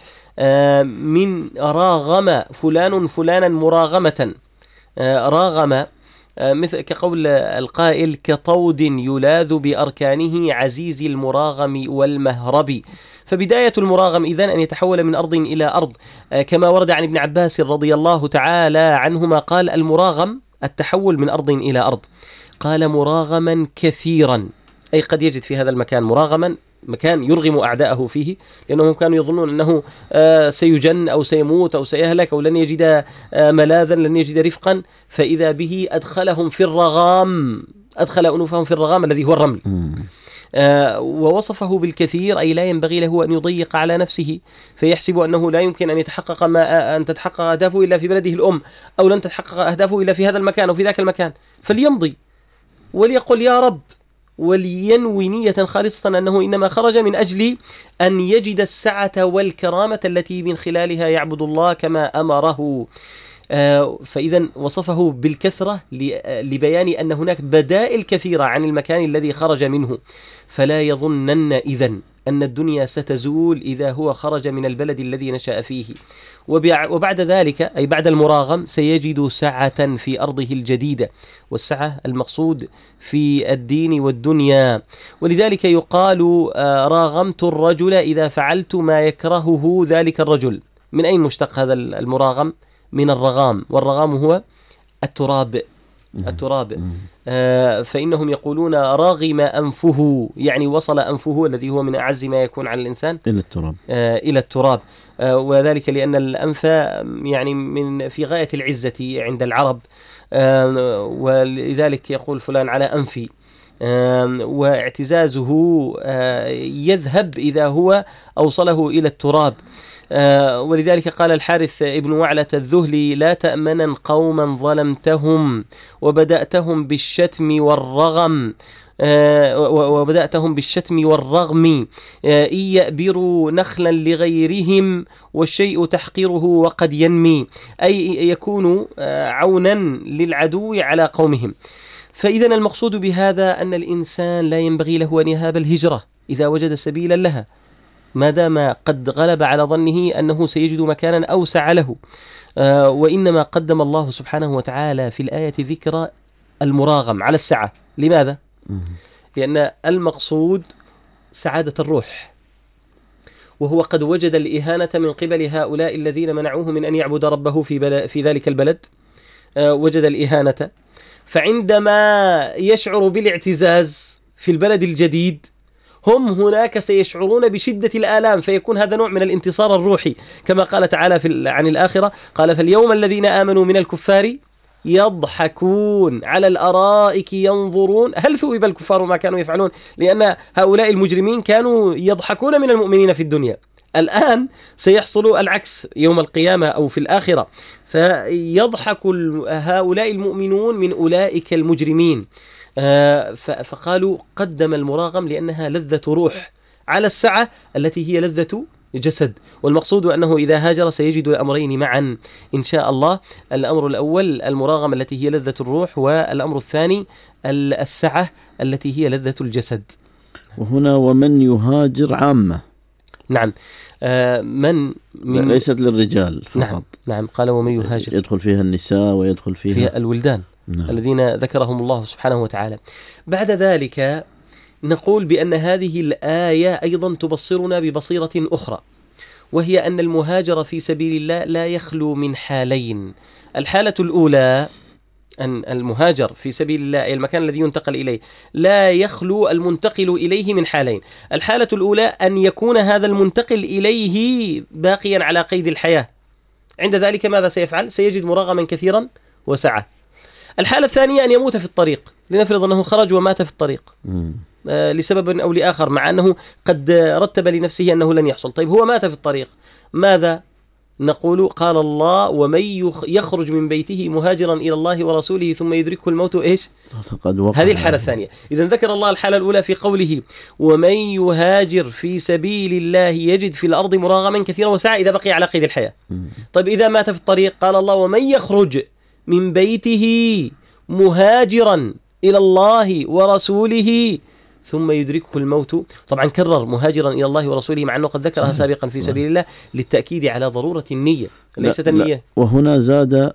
من راغم فلانا مراغمة. راغم مثل كقول القائل كطود يلاذ بأركانه عزيز المراغم والمهرب. فبداية المراغم إذن أن يتحول من أرض إلى أرض، كما ورد عن ابن عباس رضي الله تعالى عنهما قال المراغم التحول من أرض إلى أرض. قال مراغما كثيرا، أي قد يجد في هذا المكان مراغما، مكان يرغم أعداءه فيه، لأنهم كانوا يظنون أنه سيجن أو سيموت أو سيهلك أو لن يجد ملاذا، لن يجد رفقا، فإذا به أدخلهم في الرغام، أدخل أنوفهم في الرغام الذي هو الرمل. ووصفه بالكثير، أي لا ينبغي له أن يضيق على نفسه فيحسب أنه لا يمكن أن يتحقق أن تتحقق أهدافه إلا في بلده الأم، أو لن تتحقق أهدافه إلا في هذا المكان أو في ذاك المكان، فليمضي وليقل يا رب، ولينوي نية خالصة أنه إنما خرج من أجل أن يجد السعة والكرامة التي من خلالها يعبد الله كما أمره. فإذا وصفه بالكثرة لبيان أن هناك بدائل كثيرة عن المكان الذي خرج منه. فلا يظنن إذن أن الدنيا ستزول إذا هو خرج من البلد الذي نشأ فيه، وبعد ذلك أي بعد المراغم سيجد سعة في أرضه الجديدة، والسعة المقصود في الدين والدنيا. ولذلك يقال راغمت الرجل إذا فعلت ما يكرهه ذلك الرجل. من أين مشتق هذا المراغم؟ من الرغام، والرغام هو التراب. فإنهم يقولون راغم أنفه، يعني وصل أنفه الذي هو من أعز ما يكون على الإنسان إلى التراب. وذلك لأن الأنف يعني من في غاية العزة عند العرب، ولذلك يقول فلان على أنفي، واعتزازه يذهب إذا هو أوصله إلى التراب. ولذلك قال الحارث ابن وعلة الذهلي: لا تأمنا قوما ظلمتهم وبدأتهم بالشتم والرغم إن يأبروا نخلا لغيرهم والشيء تحقيره وقد ينمي، أي يكون عونا للعدو على قومهم. فإذا المقصود بهذا أن الإنسان لا ينبغي له أن يهاب الهجرة إذا وجد سبيلا لها، ما دام قد غلب على ظنه أنه سيجد مكانا أوسع له. وإنما قدم الله سبحانه وتعالى في الآية ذكر المراغم على السعة. لماذا؟ لأن المقصود سعادة الروح، وهو قد وجد الإهانة من قبل هؤلاء الذين منعوه من أن يعبد ربه في ذلك البلد، وجد الإهانة. فعندما يشعر بالاعتزاز في البلد الجديد هم هناك سيشعرون بشدة الآلام، فيكون هذا نوع من الانتصار الروحي، كما قال تعالى عن الآخرة: قال فاليوم الذين آمنوا من الكفار يضحكون على الأرائك ينظرون هل ثوب الكفار ما كانوا يفعلون، لأن هؤلاء المجرمين كانوا يضحكون من المؤمنين في الدنيا. الآن سيحصل العكس يوم القيامة أو في الآخرة، فيضحك هؤلاء المؤمنون من أولئك المجرمين. فقالوا قدم المراغم لأنها لذة روح على السعة التي هي لذة جسد. والمقصود أنه إذا هاجر سيجد الأمرين معا إن شاء الله. الأمر الأول المراغم التي هي لذة الروح، والأمر الثاني السعة التي هي لذة الجسد. وهنا ومن يهاجر عامة. نعم، من ليست للرجال فقط. نعم قال ومن يهاجر يدخل فيها النساء ويدخل فيها الولدان. نعم. الذين ذكرهم الله سبحانه وتعالى. بعد ذلك نقول بأن هذه الآية أيضا تبصرنا ببصيرة أخرى، وهي أن المهاجر في سبيل الله لا يخلو من حالين. الحالة الأولى أن المهاجر في سبيل الله المكان الذي ينتقل إليه لا يخلو المنتقل إليه من حالين. الحالة الأولى أن يكون هذا المنتقل إليه باقيا على قيد الحياة، عند ذلك ماذا سيفعل؟ سيجد مراغما كثيرا وسعة. الحالة الثانية أن يموت في الطريق، لنفرض أنه خرج ومات في الطريق لسبب أو لآخر، مع أنه قد رتب لنفسه أنه لن يحصل. طيب هو مات في الطريق، ماذا نقول؟ قال الله: ومن يخرج من بيته مهاجرا إلى الله ورسوله ثم يدركه الموت إيش؟ فقد وقع. هذه الحالة الثانية. إذن ذكر الله الحالة الأولى في قوله: ومن يهاجر في سبيل الله يجد في الأرض مراغما كثيرا وسعة، إذا بقي على قيد الحياة. طيب إذا مات في الطريق قال الله: ومن يخرج من بيته مهاجرا إلى الله ورسوله ثم يدركه الموت. طبعا كرر مهاجرا إلى الله ورسوله، مع أنه قد ذكرها سابقا في سبيل الله للتأكيد على ضرورة النية، ليست النية. وهنا زاد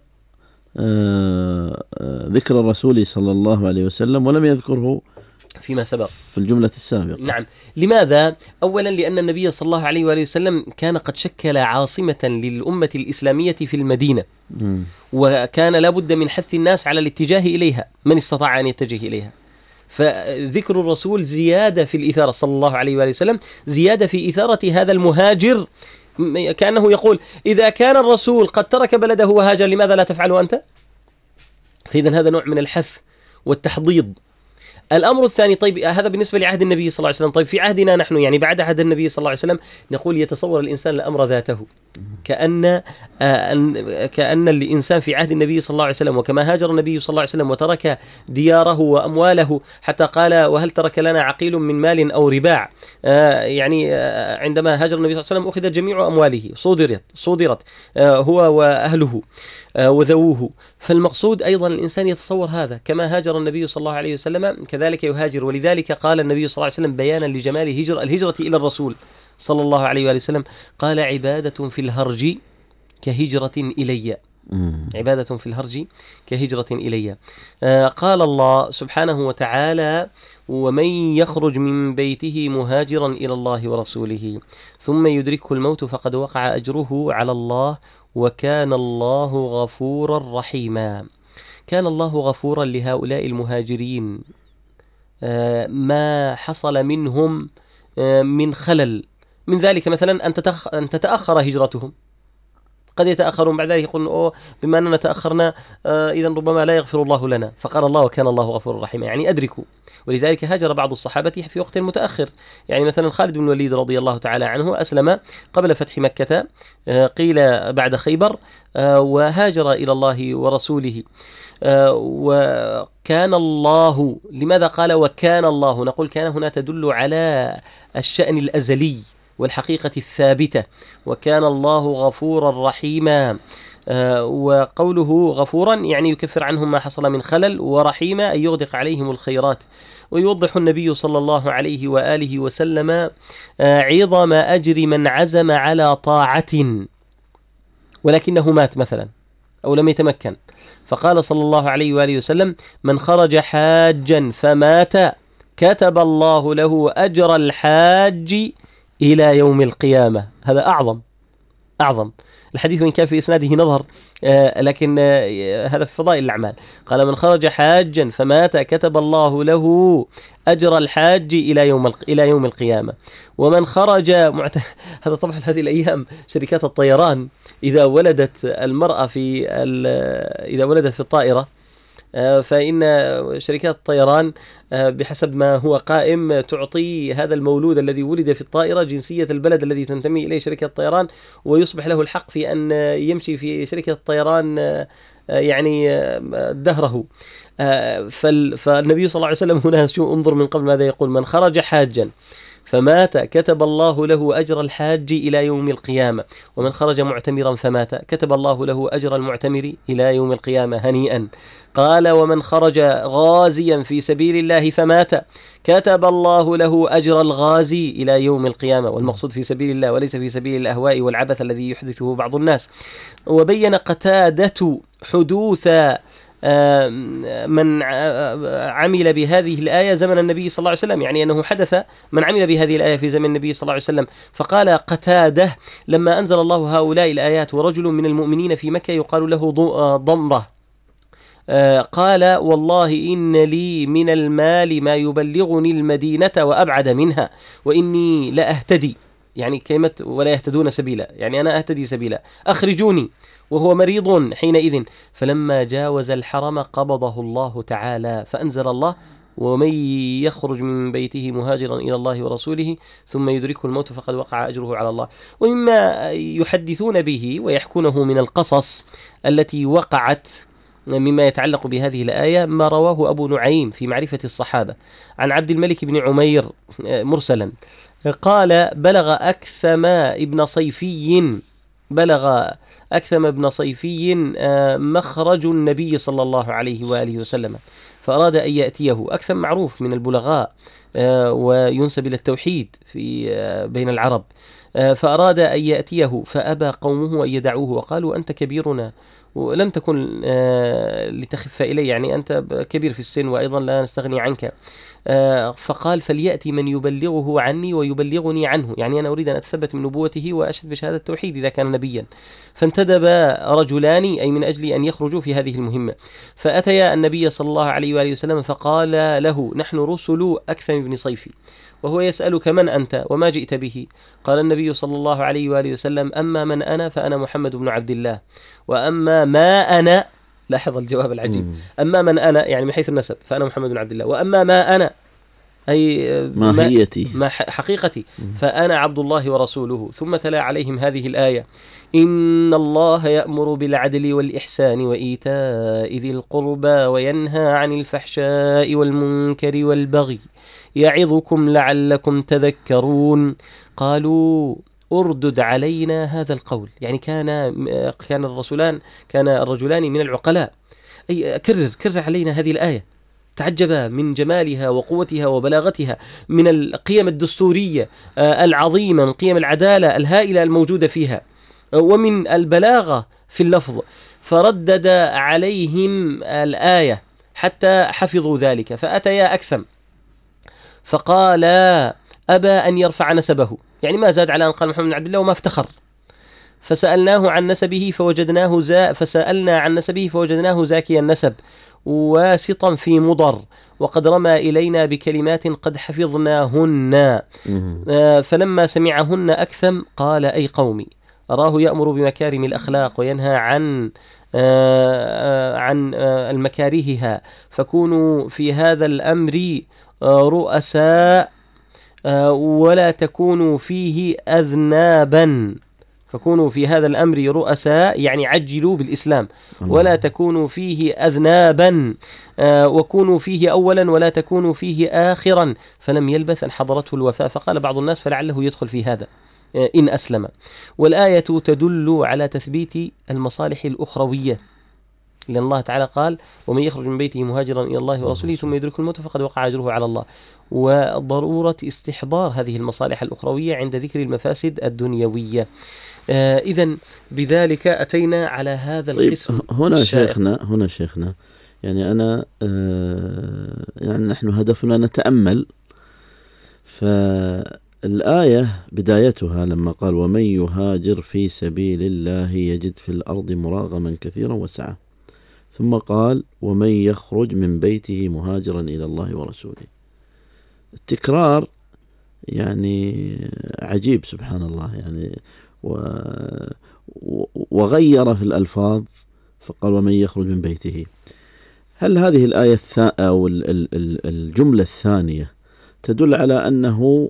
ذكر الرسول صلى الله عليه وسلم ولم يذكره فيما سبق في الجملة السابقة. نعم. لماذا؟ أولا لأن النبي صلى الله عليه وآله وسلم كان قد شكل عاصمة للأمة الإسلامية في المدينة، وكان لابد من حث الناس على الاتجاه إليها، من استطاع أن يتجه إليها. فذكر الرسول زيادة في الإثارة صلى الله عليه وآله وسلم، زيادة في إثارة هذا المهاجر، كأنه يقول: إذا كان الرسول قد ترك بلده وهاجر لماذا لا تفعل أنت؟ فإذن هذا نوع من الحث والتحضيض. الأمر الثاني، طيب هذا بالنسبة لعهد النبي صلى الله عليه وسلم. طيب في عهدنا نحن، يعني بعد عهد النبي صلى الله عليه وسلم، نقول يتصور الإنسان الأمر ذاته، كأن الإنسان في عهد النبي صلى الله عليه وسلم، وكما هاجر النبي صلى الله عليه وسلم وترك دياره وأمواله، حتى قال وهل ترك لنا عقيل من مال أو رباع، يعني عندما هاجر النبي صلى الله عليه وسلم أخذت جميع أمواله، صودرت هو وأهله وذووه. فالمقصود أيضا الإنسان يتصور هذا، كما هاجر النبي صلى الله عليه وسلم كذلك يهاجر. ولذلك قال النبي صلى الله عليه وسلم بيانا لجمال الهجرة إلى الرسول صلى الله عليه وآله وسلم، قال عبادة في الهرج كهجرة إلي، عبادة في الهرج كهجرة إلي. قال الله سبحانه وتعالى ومن يخرج من بيته مهاجرا إلى الله ورسوله ثم يدركه الموت فقد وقع أجره على الله وكان الله غفورا رحيما. كان الله غفورا لهؤلاء المهاجرين ما حصل منهم من خلل، من ذلك مثلا أن تتأخر هجرتهم، قد يتأخرون بعد ذلك يقولون بما أننا تأخرنا إذا ربما لا يغفر الله لنا، فقال الله وكان الله غفورا رحيما، يعني أدركوا. ولذلك هاجر بعض الصحابة في وقت متأخر، يعني مثلا خالد بن الوليد رضي الله تعالى عنه أسلم قبل فتح مكة، قيل بعد خيبر، وهاجر إلى الله ورسوله. وكان الله، لماذا قال وكان الله؟ نقول كان هنا تدل على الشأن الأزلي والحقيقة الثابتة، وكان الله غفورا رحيما. وقوله غفورا يعني يكفر عنهم ما حصل من خلل، ورحيما أن يغدق عليهم الخيرات. ويوضح النبي صلى الله عليه وآله وسلم عظم أجر من عزم على طاعة ولكنه مات مثلا أو لم يتمكن، فقال صلى الله عليه وآله وسلم من خرج حاجا فمات كتب الله له أجر الحاج إلى يوم القيامة. هذا أعظم الحديث، وإن كان في إسناده نظر، لكن هذا في فضائل الأعمال. قال من خرج حاجا فمات كتب الله له أجر الحاج إلى يوم القيامة. ومن خرج هذا طبعا هذه الأيام شركات الطيران إذا ولدت المرأة إذا ولدت في الطائرة، فإن شركات الطيران بحسب ما هو قائم تعطي هذا المولود الذي ولد في الطائرة جنسية البلد الذي تنتمي إليه شركة الطيران، ويصبح له الحق في أن يمشي في شركة الطيران يعني دهره. فالنبي صلى الله عليه وسلم هنا انظر من قبل ماذا يقول: من خرج حاجا فمات كتب الله له أجر الحاج إلى يوم القيامة، ومن خرج معتمرا فمات كتب الله له أجر المعتمر إلى يوم القيامة هنيئا. قال: ومن خرج غازيا في سبيل الله فمات كتب الله له أجر الغازي إلى يوم القيامة، والمقصود في سبيل الله وليس في سبيل الأهواء والعبث الذي يحدثه بعض الناس. وبين قتادة حدوث من عمل بهذه الآية زمن النبي صلى الله عليه وسلم، يعني أنه حدث من عمل بهذه الآية في زمن النبي صلى الله عليه وسلم. فقال قتادة: لما أنزل الله هؤلاء الآيات ورجل من المؤمنين في مكة يقال له ضمرة قال: والله إن لي من المال ما يبلغني المدينة وأبعد منها وإني لا أهتدي، يعني كلمة ولا يهتدون سبيلا، يعني أنا أهتدي سبيلا، أخرجوني. وهو مريض حينئذ. فلما جاوز الحرم قبضه الله تعالى، فأنزل الله: ومن يخرج من بيته مهاجرا إلى الله ورسوله ثم يدركه الموت فقد وقع أجره على الله. ومما يحدثون به ويحكونه من القصص التي وقعت مما يتعلق بهذه الآية ما رواه أبو نعيم في معرفة الصحابة عن عبد الملك بن عمير مرسلا قال: بلغ أكثم ابن صيفي مخرج النبي صلى الله عليه وآله وسلم، فأراد أن يأتيه. أكثم معروف من البلغاء وينسب إلى التوحيد في بين العرب، فأراد أن يأتيه فأبى قومه أن يدعوه وقالوا: أنت كبيرنا ولم تكن لتخف إلي، يعني أنت كبير في السن وأيضا لا نستغني عنك. فقال: فليأتي من يبلغه عني ويبلغني عنه، يعني أنا أريد أن أتثبت من نبوته وأشهد بشهادة التوحيد إذا كان نبيا. فانتدب رجلان أي من أجل أن يخرجوا في هذه المهمة، فأتيا النبي صلى الله عليه وآله وسلم فقال له: نحن رسل أكثم بن صيفي، وهو يسألك: من أنت وما جئت به؟ قال النبي صلى الله عليه وآله وسلم: أما من أنا فأنا محمد بن عبد الله، وأما ما أنا، لاحظ الجواب العجيب، أما من أنا يعني من حيث النسب فأنا محمد بن عبد الله، وأما ما أنا أي ماهيتي ما حقيقتي، فأنا عبد الله ورسوله. ثم تلا عليهم هذه الآية: إن الله يأمر بالعدل والإحسان وإيتاء ذي القربى وينهى عن الفحشاء والمنكر والبغي يعظكم لعلكم تذكرون. قالوا أردد علينا هذا القول، يعني كان الرجلان من العقلاء، أي كرر علينا هذه الآية. تعجب من جمالها وقوتها وبلاغتها، من القيم الدستورية العظيمة، من قيم العدالة الهائلة الموجودة فيها، ومن البلاغة في اللفظ. فردد عليهم الآية حتى حفظوا ذلك، فأتيا أكثم فقال أبى أن يرفع نسبه، يعني ما زاد على أن قال محمد بن عبد الله وما افتخر. فسألنا عن نسبه فوجدناه زاكي النسب واسطا في مضر، وقد رمى إلينا بكلمات قد حفظناهن. فلما سمعهن أكثم قال أي قومي أراه يأمر بمكارم الأخلاق وينهى عن المكارهها، فكونوا في هذا الأمر رؤساء ولا تكونوا فيه أذنابا. فكونوا في هذا الأمر رؤساء يعني عجلوا بالإسلام، ولا تكونوا فيه أذنابا، وكونوا فيه أولا ولا تكونوا فيه آخرا. فلم يلبث أن حضرته الوفاة، فقال بعض الناس فلعله يدخل في هذا إن أسلم. والآية تدل على تثبيت المصالح الأخروية، لأن الله تعالى قال ومن يخرج من بيته مهاجرا إلى الله ورسوله ثم يدرك الموت فقد وقع أجره على الله، وضرورة استحضار هذه المصالح الأخروية عند ذكر المفاسد الدنيوية. إذن بذلك أتينا على هذا القسم. هنا شيخنا يعني أنا يعني نحن هدفنا نتأمل. فالآية بدايتها لما قال ومن يهاجر في سبيل الله يجد في الأرض مراغما كثيرا وسعة، ثم قال ومن يخرج من بيته مهاجرا إلى الله ورسوله. التكرار يعني عجيب سبحان الله، يعني وغير في الألفاظ فقال ومن يخرج من بيته. هل هذه الآية أو الجملة الثانية تدل على أنه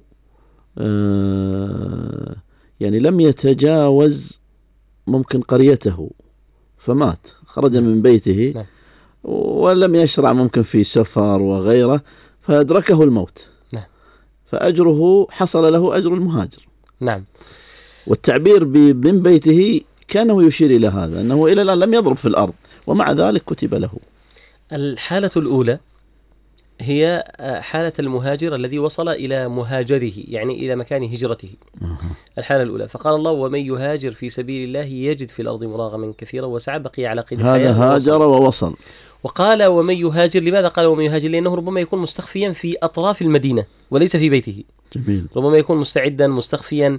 يعني لم يتجاوز ممكن قريته فمات، خرج من بيته ولم يشرع ممكن في سفر وغيره فأدركه الموت، فأجره حصل له أجر المهاجر. نعم. والتعبير من بيته كانه يشير إلى هذا، أنه إلى الآن لم يضرب في الأرض ومع ذلك كتب له. الحالة الأولى هي حالة المهاجر الذي وصل إلى مهاجره، يعني إلى مكان هجرته. الحالة الأولى فقال الله ومن يهاجر في سبيل الله يجد في الأرض مراغما كثيرا وسعة، بقي على قيد الحياة، هذا هاجر ووصل. وقال ومن يهاجر، لماذا قال ومن يهاجر؟ لأنه ربما يكون مستخفيا في أطراف المدينة وليس في بيته. جميل. ربما يكون مستعدا مستخفيا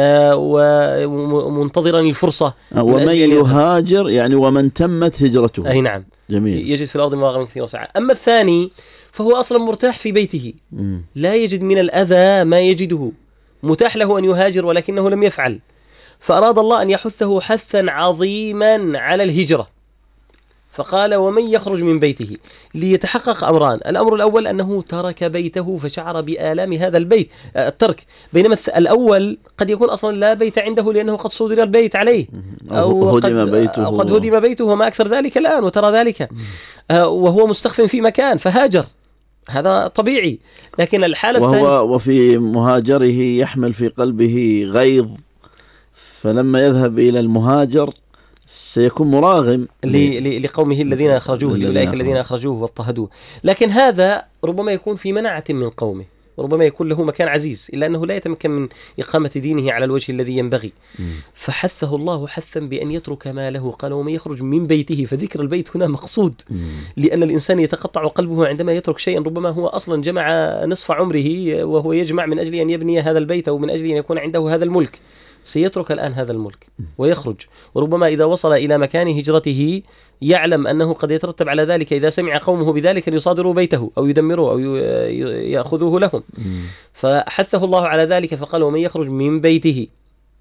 ومنتظرا الفرصة. ومن يهاجر يعني ومن تمت هجرته. أي نعم. جميل. يجد في الأرض مراغما كثيرا وسعة. أما الثاني فهو أصلا مرتاح في بيته، لا يجد من الأذى ما يجده، متاح له أن يهاجر ولكنه لم يفعل، فأراد الله أن يحثه حثا عظيما على الهجرة، فقال ومن يخرج من بيته ليتحقق أمران. الأمر الأول أنه ترك بيته فشعر بآلام هذا البيت الترك، بينما الأول قد يكون أصلا لا بيت عنده لأنه قد صدر البيت عليه أو قد هدم بيته وما أكثر ذلك الآن وترى ذلك، وهو مستخف في مكان فهاجر، هذا طبيعي. لكن الحالة الثانية وفي مهاجره يحمل في قلبه غيظ، فلما يذهب إلى المهاجر سيكون مراغم لقومه الذين أخرجوه، لأولئك الذين أخرجوه واضطهدوه. لكن هذا ربما يكون في منعة من قومه، وربما يكون له مكان عزيز إلا أنه لا يتمكن من إقامة دينه على الوجه الذي ينبغي. فحثه الله حثا بأن يترك ما له، قال ومن يخرج من بيته، فذكر البيت هنا مقصود، لأن الإنسان يتقطع قلبه عندما يترك شيئا ربما هو أصلا جمع نصف عمره وهو يجمع من أجل أن يبني هذا البيت أو من أجل أن يكون عنده هذا الملك، سيترك الآن هذا الملك ويخرج، وربما إذا وصل إلى مكان هجرته يعلم أنه قد يترتب على ذلك إذا سمع قومه بذلك أن يصادروا بيته أو يدمروه أو يأخذوه لهم. فحثه الله على ذلك فقال ومن يخرج من بيته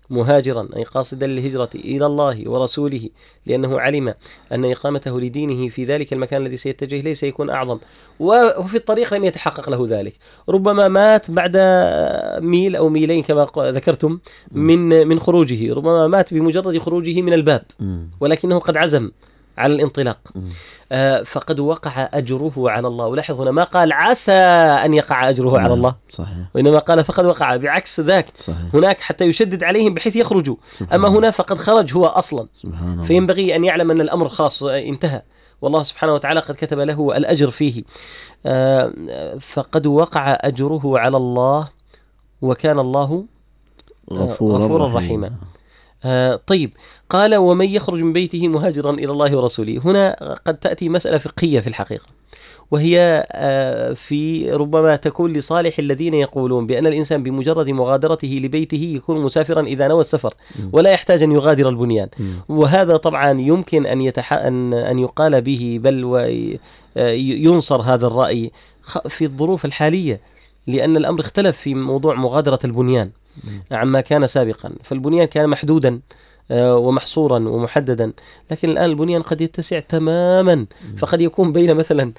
مهاجرا أي قاصدا للهجرة إلى الله ورسوله لأنه علم أن إقامته لدينه في ذلك المكان الذي سيتجه إليه سيكون أعظم، وفي الطريق لم يتحقق له ذلك، ربما مات بعد ميل أو ميلين كما ذكرتم من خروجه، ربما مات بمجرد خروجه من الباب ولكنه قد عزم على الانطلاق، فقد وقع أجره على الله. ولاحظ هنا ما قال عسى أن يقع أجره على الله، صحيح. وإنما قال فقد وقع، بعكس ذاك صحيح. هناك حتى يشدد عليهم بحيث يخرجوا، أما هنا فقد خرج هو أصلا، فينبغي أن يعلم أن الأمر خلاص انتهى، والله سبحانه وتعالى قد كتب له الأجر فيه. فقد وقع أجره على الله وكان الله غفورا رحيما. طيب، قال ومن يخرج من بيته مهاجرا إلى الله ورسوله. هنا قد تأتي مسألة فقهية في الحقيقة، وهي في ربما تكون لصالح الذين يقولون بأن الإنسان بمجرد مغادرته لبيته يكون مسافرا إذا نوى السفر ولا يحتاج أن يغادر البنيان، وهذا طبعا يمكن أن يقال به بل وينصر هذا الرأي في الظروف الحالية، لأن الأمر اختلف في موضوع مغادرة البنيان عما كان سابقا، فالبنيان كان محدودا ومحصورا ومحددا، لكن الآن البنيان قد يتسع تماما، فقد يكون بين مثلا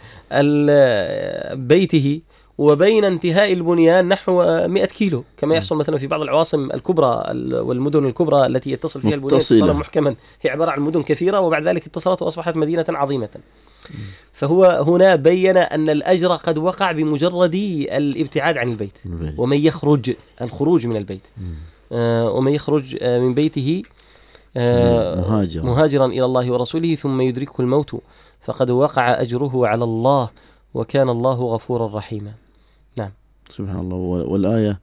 بيته وبين انتهاء البنيان نحو 100 كيلو، كما يحصل مثلا في بعض العواصم الكبرى والمدن الكبرى التي يتصل فيها البنيان اتصالا محكما، هي عبارة عن مدن كثيرة وبعد ذلك اتصلت وأصبحت مدينة عظيمة. فهو هنا بين أن الأجر قد وقع بمجرد الابتعاد عن البيت. ومن يخرج، الخروج من البيت، ومن يخرج من بيته مهاجرا إلى الله ورسوله ثم يدركه الموت فقد وقع أجره على الله وكان الله غفورا رحيما. نعم، سبحان الله. والآية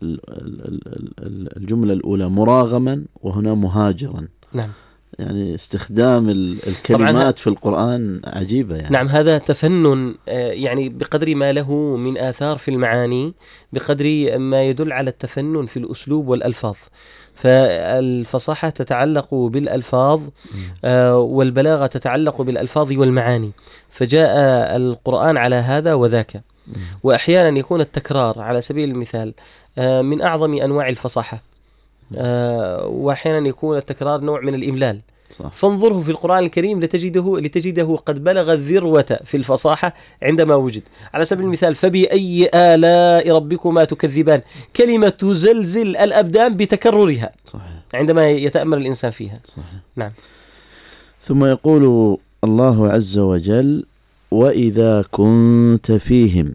الجملة الأولى مراغما وهنا مهاجرا. نعم، يعني استخدام الكلمات في القرآن عجيبة يعني. نعم، هذا تفنن يعني بقدر ما له من آثار في المعاني بقدر ما يدل على التفنن في الأسلوب والألفاظ. فالفصاحة تتعلق بالألفاظ والبلاغة تتعلق بالألفاظ والمعاني، فجاء القرآن على هذا وذاك. وأحيانا يكون التكرار على سبيل المثال من أعظم أنواع الفصاحة، وأحيانا يكون التكرار نوع من الإملال. صح. فانظره في القرآن الكريم لتجده قد بلغ الذروة في الفصاحة عندما وجد. على سبيل المثال فبأي آلاء ربكما تكذبان، كلمة تزلزل الأبدان بتكررها. صحيح. عندما يتأمل الإنسان فيها. صحيح. نعم. ثم يقول الله عز وجل وإذا كنت فيهم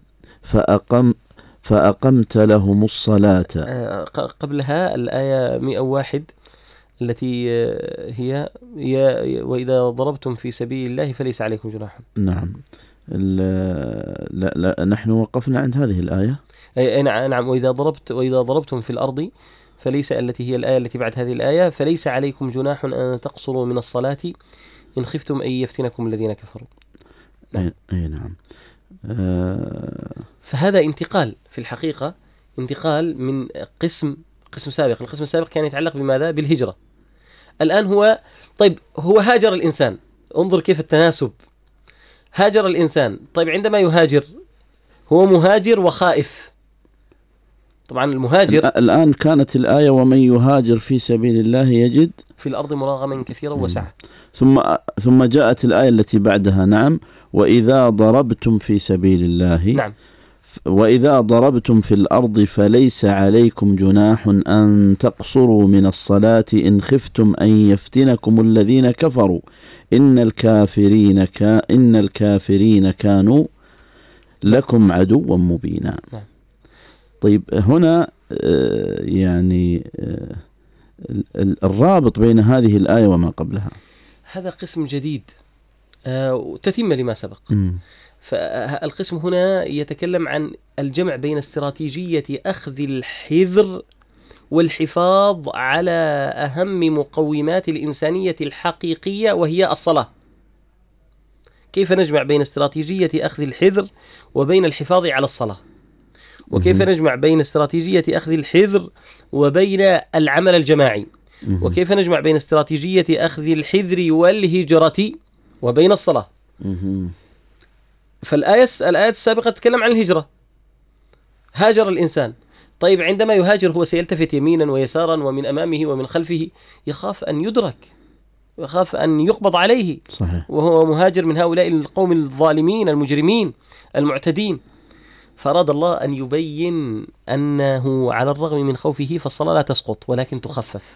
فأقمت لهم الصلاة. قبلها الآية 101 التي هي وإذا ضربتم في سبيل الله فليس عليكم جناح. نعم. لا نحن وقفنا عند هذه الآية. نعم، وإذا ضربتم في الأرض فليس، التي هي الآية التي بعد هذه الآية، فليس عليكم جناح أن تقصروا من الصلاة إن خفتم أن يفتنكم الذين كفروا. نعم. نعم. فهذا انتقال في الحقيقة، انتقال من قسم سابق. القسم السابق كان يتعلق بماذا؟ بالهجرة. الآن هو هاجر الإنسان. انظر كيف التناسب. هاجر الإنسان. طيب عندما يهاجر هو مهاجر وخائف. طبعا المهاجر الآن كانت الآية ومن يهاجر في سبيل الله يجد في الأرض مراغما كثيرا وسعة. ثم جاءت الآية التي بعدها. نعم. وإذا ضربتم في سبيل الله. نعم. وإذا ضربتم في الأرض فليس عليكم جناح أن تقصروا من الصلاة إن خفتم أن يفتنكم الذين كفروا إن الكافرين كانوا لكم عدوا مبينا. طيب هنا يعني الرابط بين هذه الآية وما قبلها، هذا قسم جديد تتم لما سبق. فالقسم هنا يتكلم عن الجمع بين استراتيجية أخذ الحذر والحفاظ على أهم مقومات الإنسانية الحقيقية وهي الصلاة. كيف نجمع بين استراتيجية أخذ الحذر وبين الحفاظ على الصلاة، وكيف نجمع بين استراتيجية أخذ الحذر وبين العمل الجماعي، وكيف نجمع بين استراتيجية أخذ الحذر والهجرة وبين الصلاة. فالآية السابقة تتكلم عن الهجرة، هاجر الإنسان. طيب عندما يهاجر هو سيلتفت يمينا ويسارا ومن أمامه ومن خلفه، يخاف أن يدرك، يخاف أن يقبض عليه، صحيح. وهو مهاجر من هؤلاء القوم الظالمين المجرمين المعتدين. فأراد الله أن يبين أنه على الرغم من خوفه فالصلاة لا تسقط ولكن تخفف،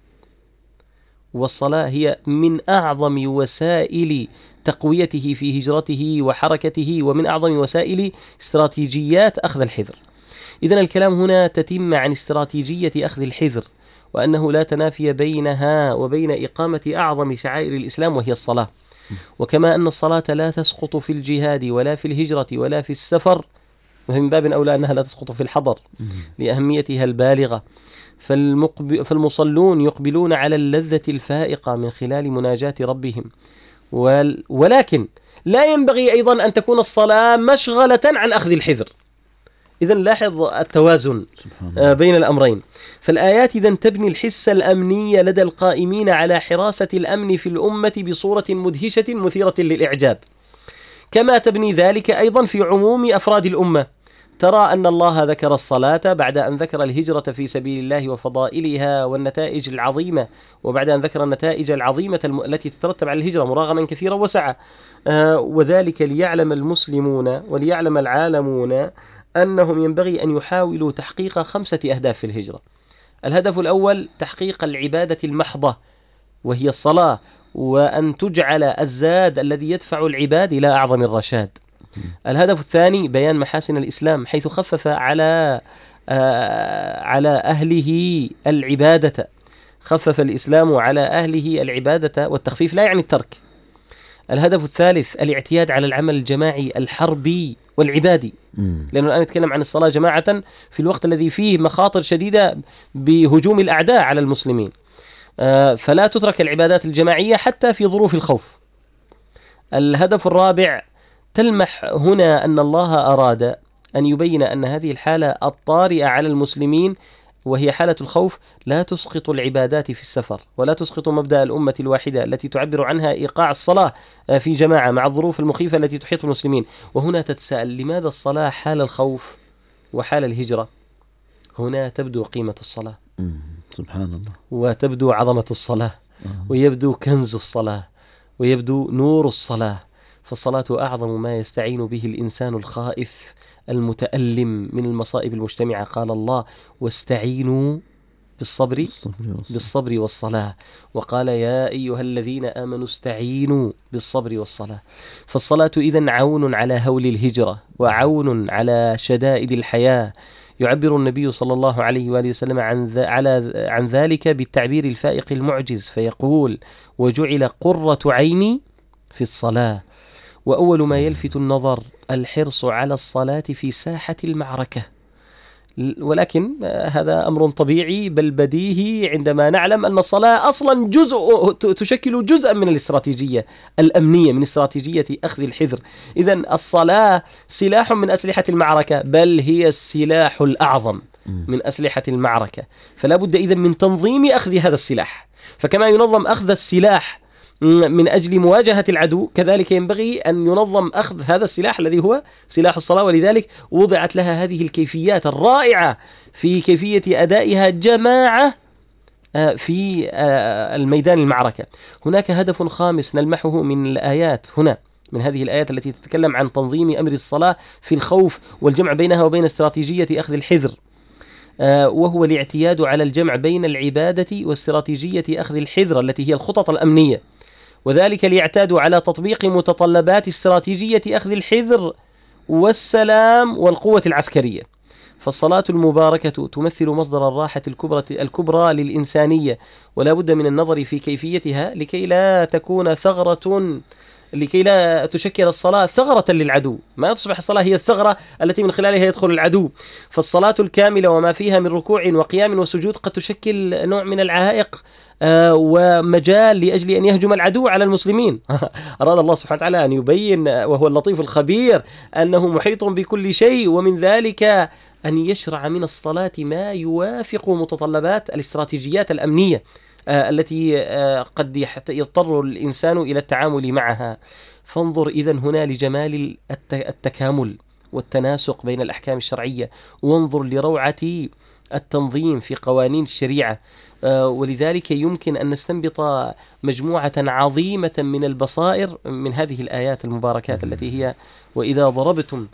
والصلاة هي من أعظم وسائل تقويته في هجرته وحركته، ومن أعظم وسائل استراتيجيات أخذ الحذر. إذن الكلام هنا تتم عن استراتيجية أخذ الحذر، وأنه لا تنافي بينها وبين إقامة أعظم شعائر الإسلام وهي الصلاة. وكما أن الصلاة لا تسقط في الجهاد ولا في الهجرة ولا في السفر، ومن باب أولى أنها لا تسقط في الحضر لأهميتها البالغة. فالمصلون يقبلون على اللذة الفائقة من خلال مناجاة ربهم، ولكن لا ينبغي أيضا أن تكون الصلاة مشغلة عن أخذ الحذر. إذن لاحظ التوازن بين الأمرين. فالآيات إذن تبني الحس الأمني لدى القائمين على حراسة الأمن في الأمة بصورة مدهشة مثيرة للإعجاب، كما تبني ذلك أيضا في عموم أفراد الأمة. ترى أن الله ذكر الصلاة بعد أن ذكر الهجرة في سبيل الله وفضائلها والنتائج العظيمة، وبعد أن ذكر النتائج العظيمة التي تترتب على الهجرة مراغما كثيرا وسعة، وذلك ليعلم المسلمون وليعلم العالمون أنهم ينبغي أن يحاولوا تحقيق 5 أهداف في الهجرة. الهدف الأول تحقيق العبادة المحضة وهي الصلاة، وأن تجعل الزاد الذي يدفع العباد إلى أعظم الرشاد. الهدف الثاني بيان محاسن الإسلام، حيث خفف على أهله العبادة، خفف الإسلام على أهله العبادة، والتخفيف لا يعني الترك. الهدف الثالث الاعتياد على العمل الجماعي الحربي والعبادي، لأنه الآن نتكلم عن الصلاة جماعة في الوقت الذي فيه مخاطر شديدة بهجوم الأعداء على المسلمين، فلا تترك العبادات الجماعية حتى في ظروف الخوف. الهدف الرابع تلمح هنا أن الله أراد أن يبين أن هذه الحالة الطارئة على المسلمين وهي حالة الخوف لا تسقط العبادات في السفر، ولا تسقط مبدأ الأمة الواحدة التي تعبر عنها إيقاع الصلاة في جماعة مع الظروف المخيفة التي تحيط المسلمين. وهنا تتساءل لماذا الصلاة حال الخوف وحال الهجرة؟ هنا تبدو قيمة الصلاة، سبحان الله، وتبدو عظمة الصلاة، ويبدو كنز الصلاة، ويبدو نور الصلاة. فالصلاة أعظم ما يستعين به الإنسان الخائف المتألم من المصائب المجتمعة. قال الله واستعينوا بالصبر والصلاة، وقال يا أيها الذين آمنوا استعينوا بالصبر والصلاة. فالصلاة إذن عون على هول الهجرة وعون على شدائد الحياة. يعبر النبي صلى الله عليه وآله وسلم عن ذلك بالتعبير الفائق المعجز، فيقول وجعل قرة عيني في الصلاة. وأول ما يلفت النظر الحرص على الصلاة في ساحة المعركة، ولكن هذا أمر طبيعي بل بديهي عندما نعلم أن الصلاة أصلا تشكل جزءا من الاستراتيجية الأمنية، من استراتيجية أخذ الحذر. إذن الصلاة سلاح من أسلحة المعركة، بل هي السلاح الأعظم من أسلحة المعركة. فلا بد إذن من تنظيم أخذ هذا السلاح. فكما ينظم أخذ السلاح من أجل مواجهة العدو، كذلك ينبغي أن ينظم أخذ هذا السلاح الذي هو سلاح الصلاة. ولذلك وضعت لها هذه الكيفيات الرائعة في كيفية أدائها جماعة في الميدان المعركة. هناك هدف خامس نلمحه من الآيات هنا، من هذه الآيات التي تتكلم عن تنظيم أمر الصلاة في الخوف والجمع بينها وبين استراتيجية أخذ الحذر، وهو الاعتياد على الجمع بين العبادة واستراتيجية أخذ الحذر التي هي الخطط الأمنية، وذلك ليعتادوا على تطبيق متطلبات استراتيجية أخذ الحذر والسلام والقوة العسكرية. فالصلاة المباركة تمثل مصدر الراحة الكبرى للإنسانية، ولا بد من النظر في كيفيتها لكي لا تشكل الصلاة ثغرة للعدو، ما تصبح الصلاة هي الثغرة التي من خلالها يدخل العدو. فالصلاة الكاملة وما فيها من ركوع وقيام وسجود قد تشكل نوع من العائق ومجال لأجل أن يهجم العدو على المسلمين. أراد الله سبحانه وتعالى أن يبين وهو اللطيف الخبير أنه محيط بكل شيء، ومن ذلك أن يشرع من الصلاة ما يوافق متطلبات الاستراتيجيات الأمنية التي قد يضطر الإنسان إلى التعامل معها. فانظر إذن هنا لجمال التكامل والتناسق بين الأحكام الشرعية، وانظر لروعة التنظيم في قوانين الشريعة. ولذلك يمكن أن نستنبط مجموعة عظيمة من البصائر من هذه الآيات المباركات التي هي وإذا ضربتم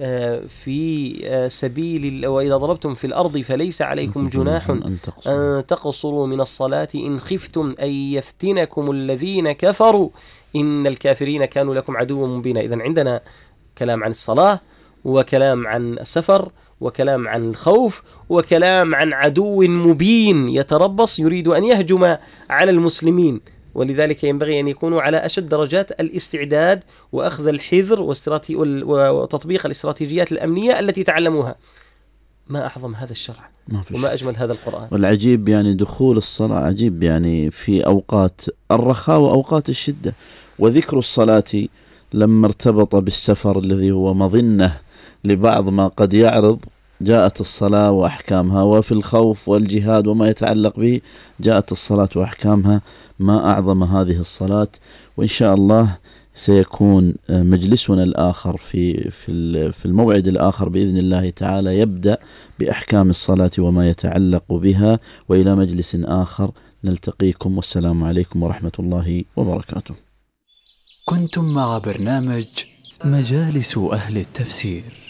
وإذا ضربتم في الأرض فليس عليكم جناح أن تقصروا من الصلاة إن خفتم أن يفتنكم الذين كفروا إن الكافرين كانوا لكم عدوا مبينا. إذن عندنا كلام عن الصلاة، وكلام عن السفر، وكلام عن الخوف، وكلام عن عدو مبين يتربص يريد أن يهجم على المسلمين. ولذلك ينبغي أن يكونوا على أشد درجات الاستعداد وأخذ الحذر وتطبيق الاستراتيجيات الأمنية التي تعلموها. ما أعظم هذا الشرع وما أجمل هذا القرآن. والعجيب يعني دخول الصلاة عجيب يعني في أوقات الرخاء وأوقات الشدة. وذكر الصلاة لما ارتبط بالسفر الذي هو مظنة لبعض ما قد يعرض جاءت الصلاة وأحكامها، وفي الخوف والجهاد وما يتعلق به جاءت الصلاة وأحكامها. ما أعظم هذه الصلاة. وإن شاء الله سيكون مجلسنا الآخر في الموعد الآخر بإذن الله تعالى يبدأ بأحكام الصلاة وما يتعلق بها. وإلى مجلس آخر نلتقيكم، والسلام عليكم ورحمة الله وبركاته. كنتم مع برنامج مجالس أهل التفسير.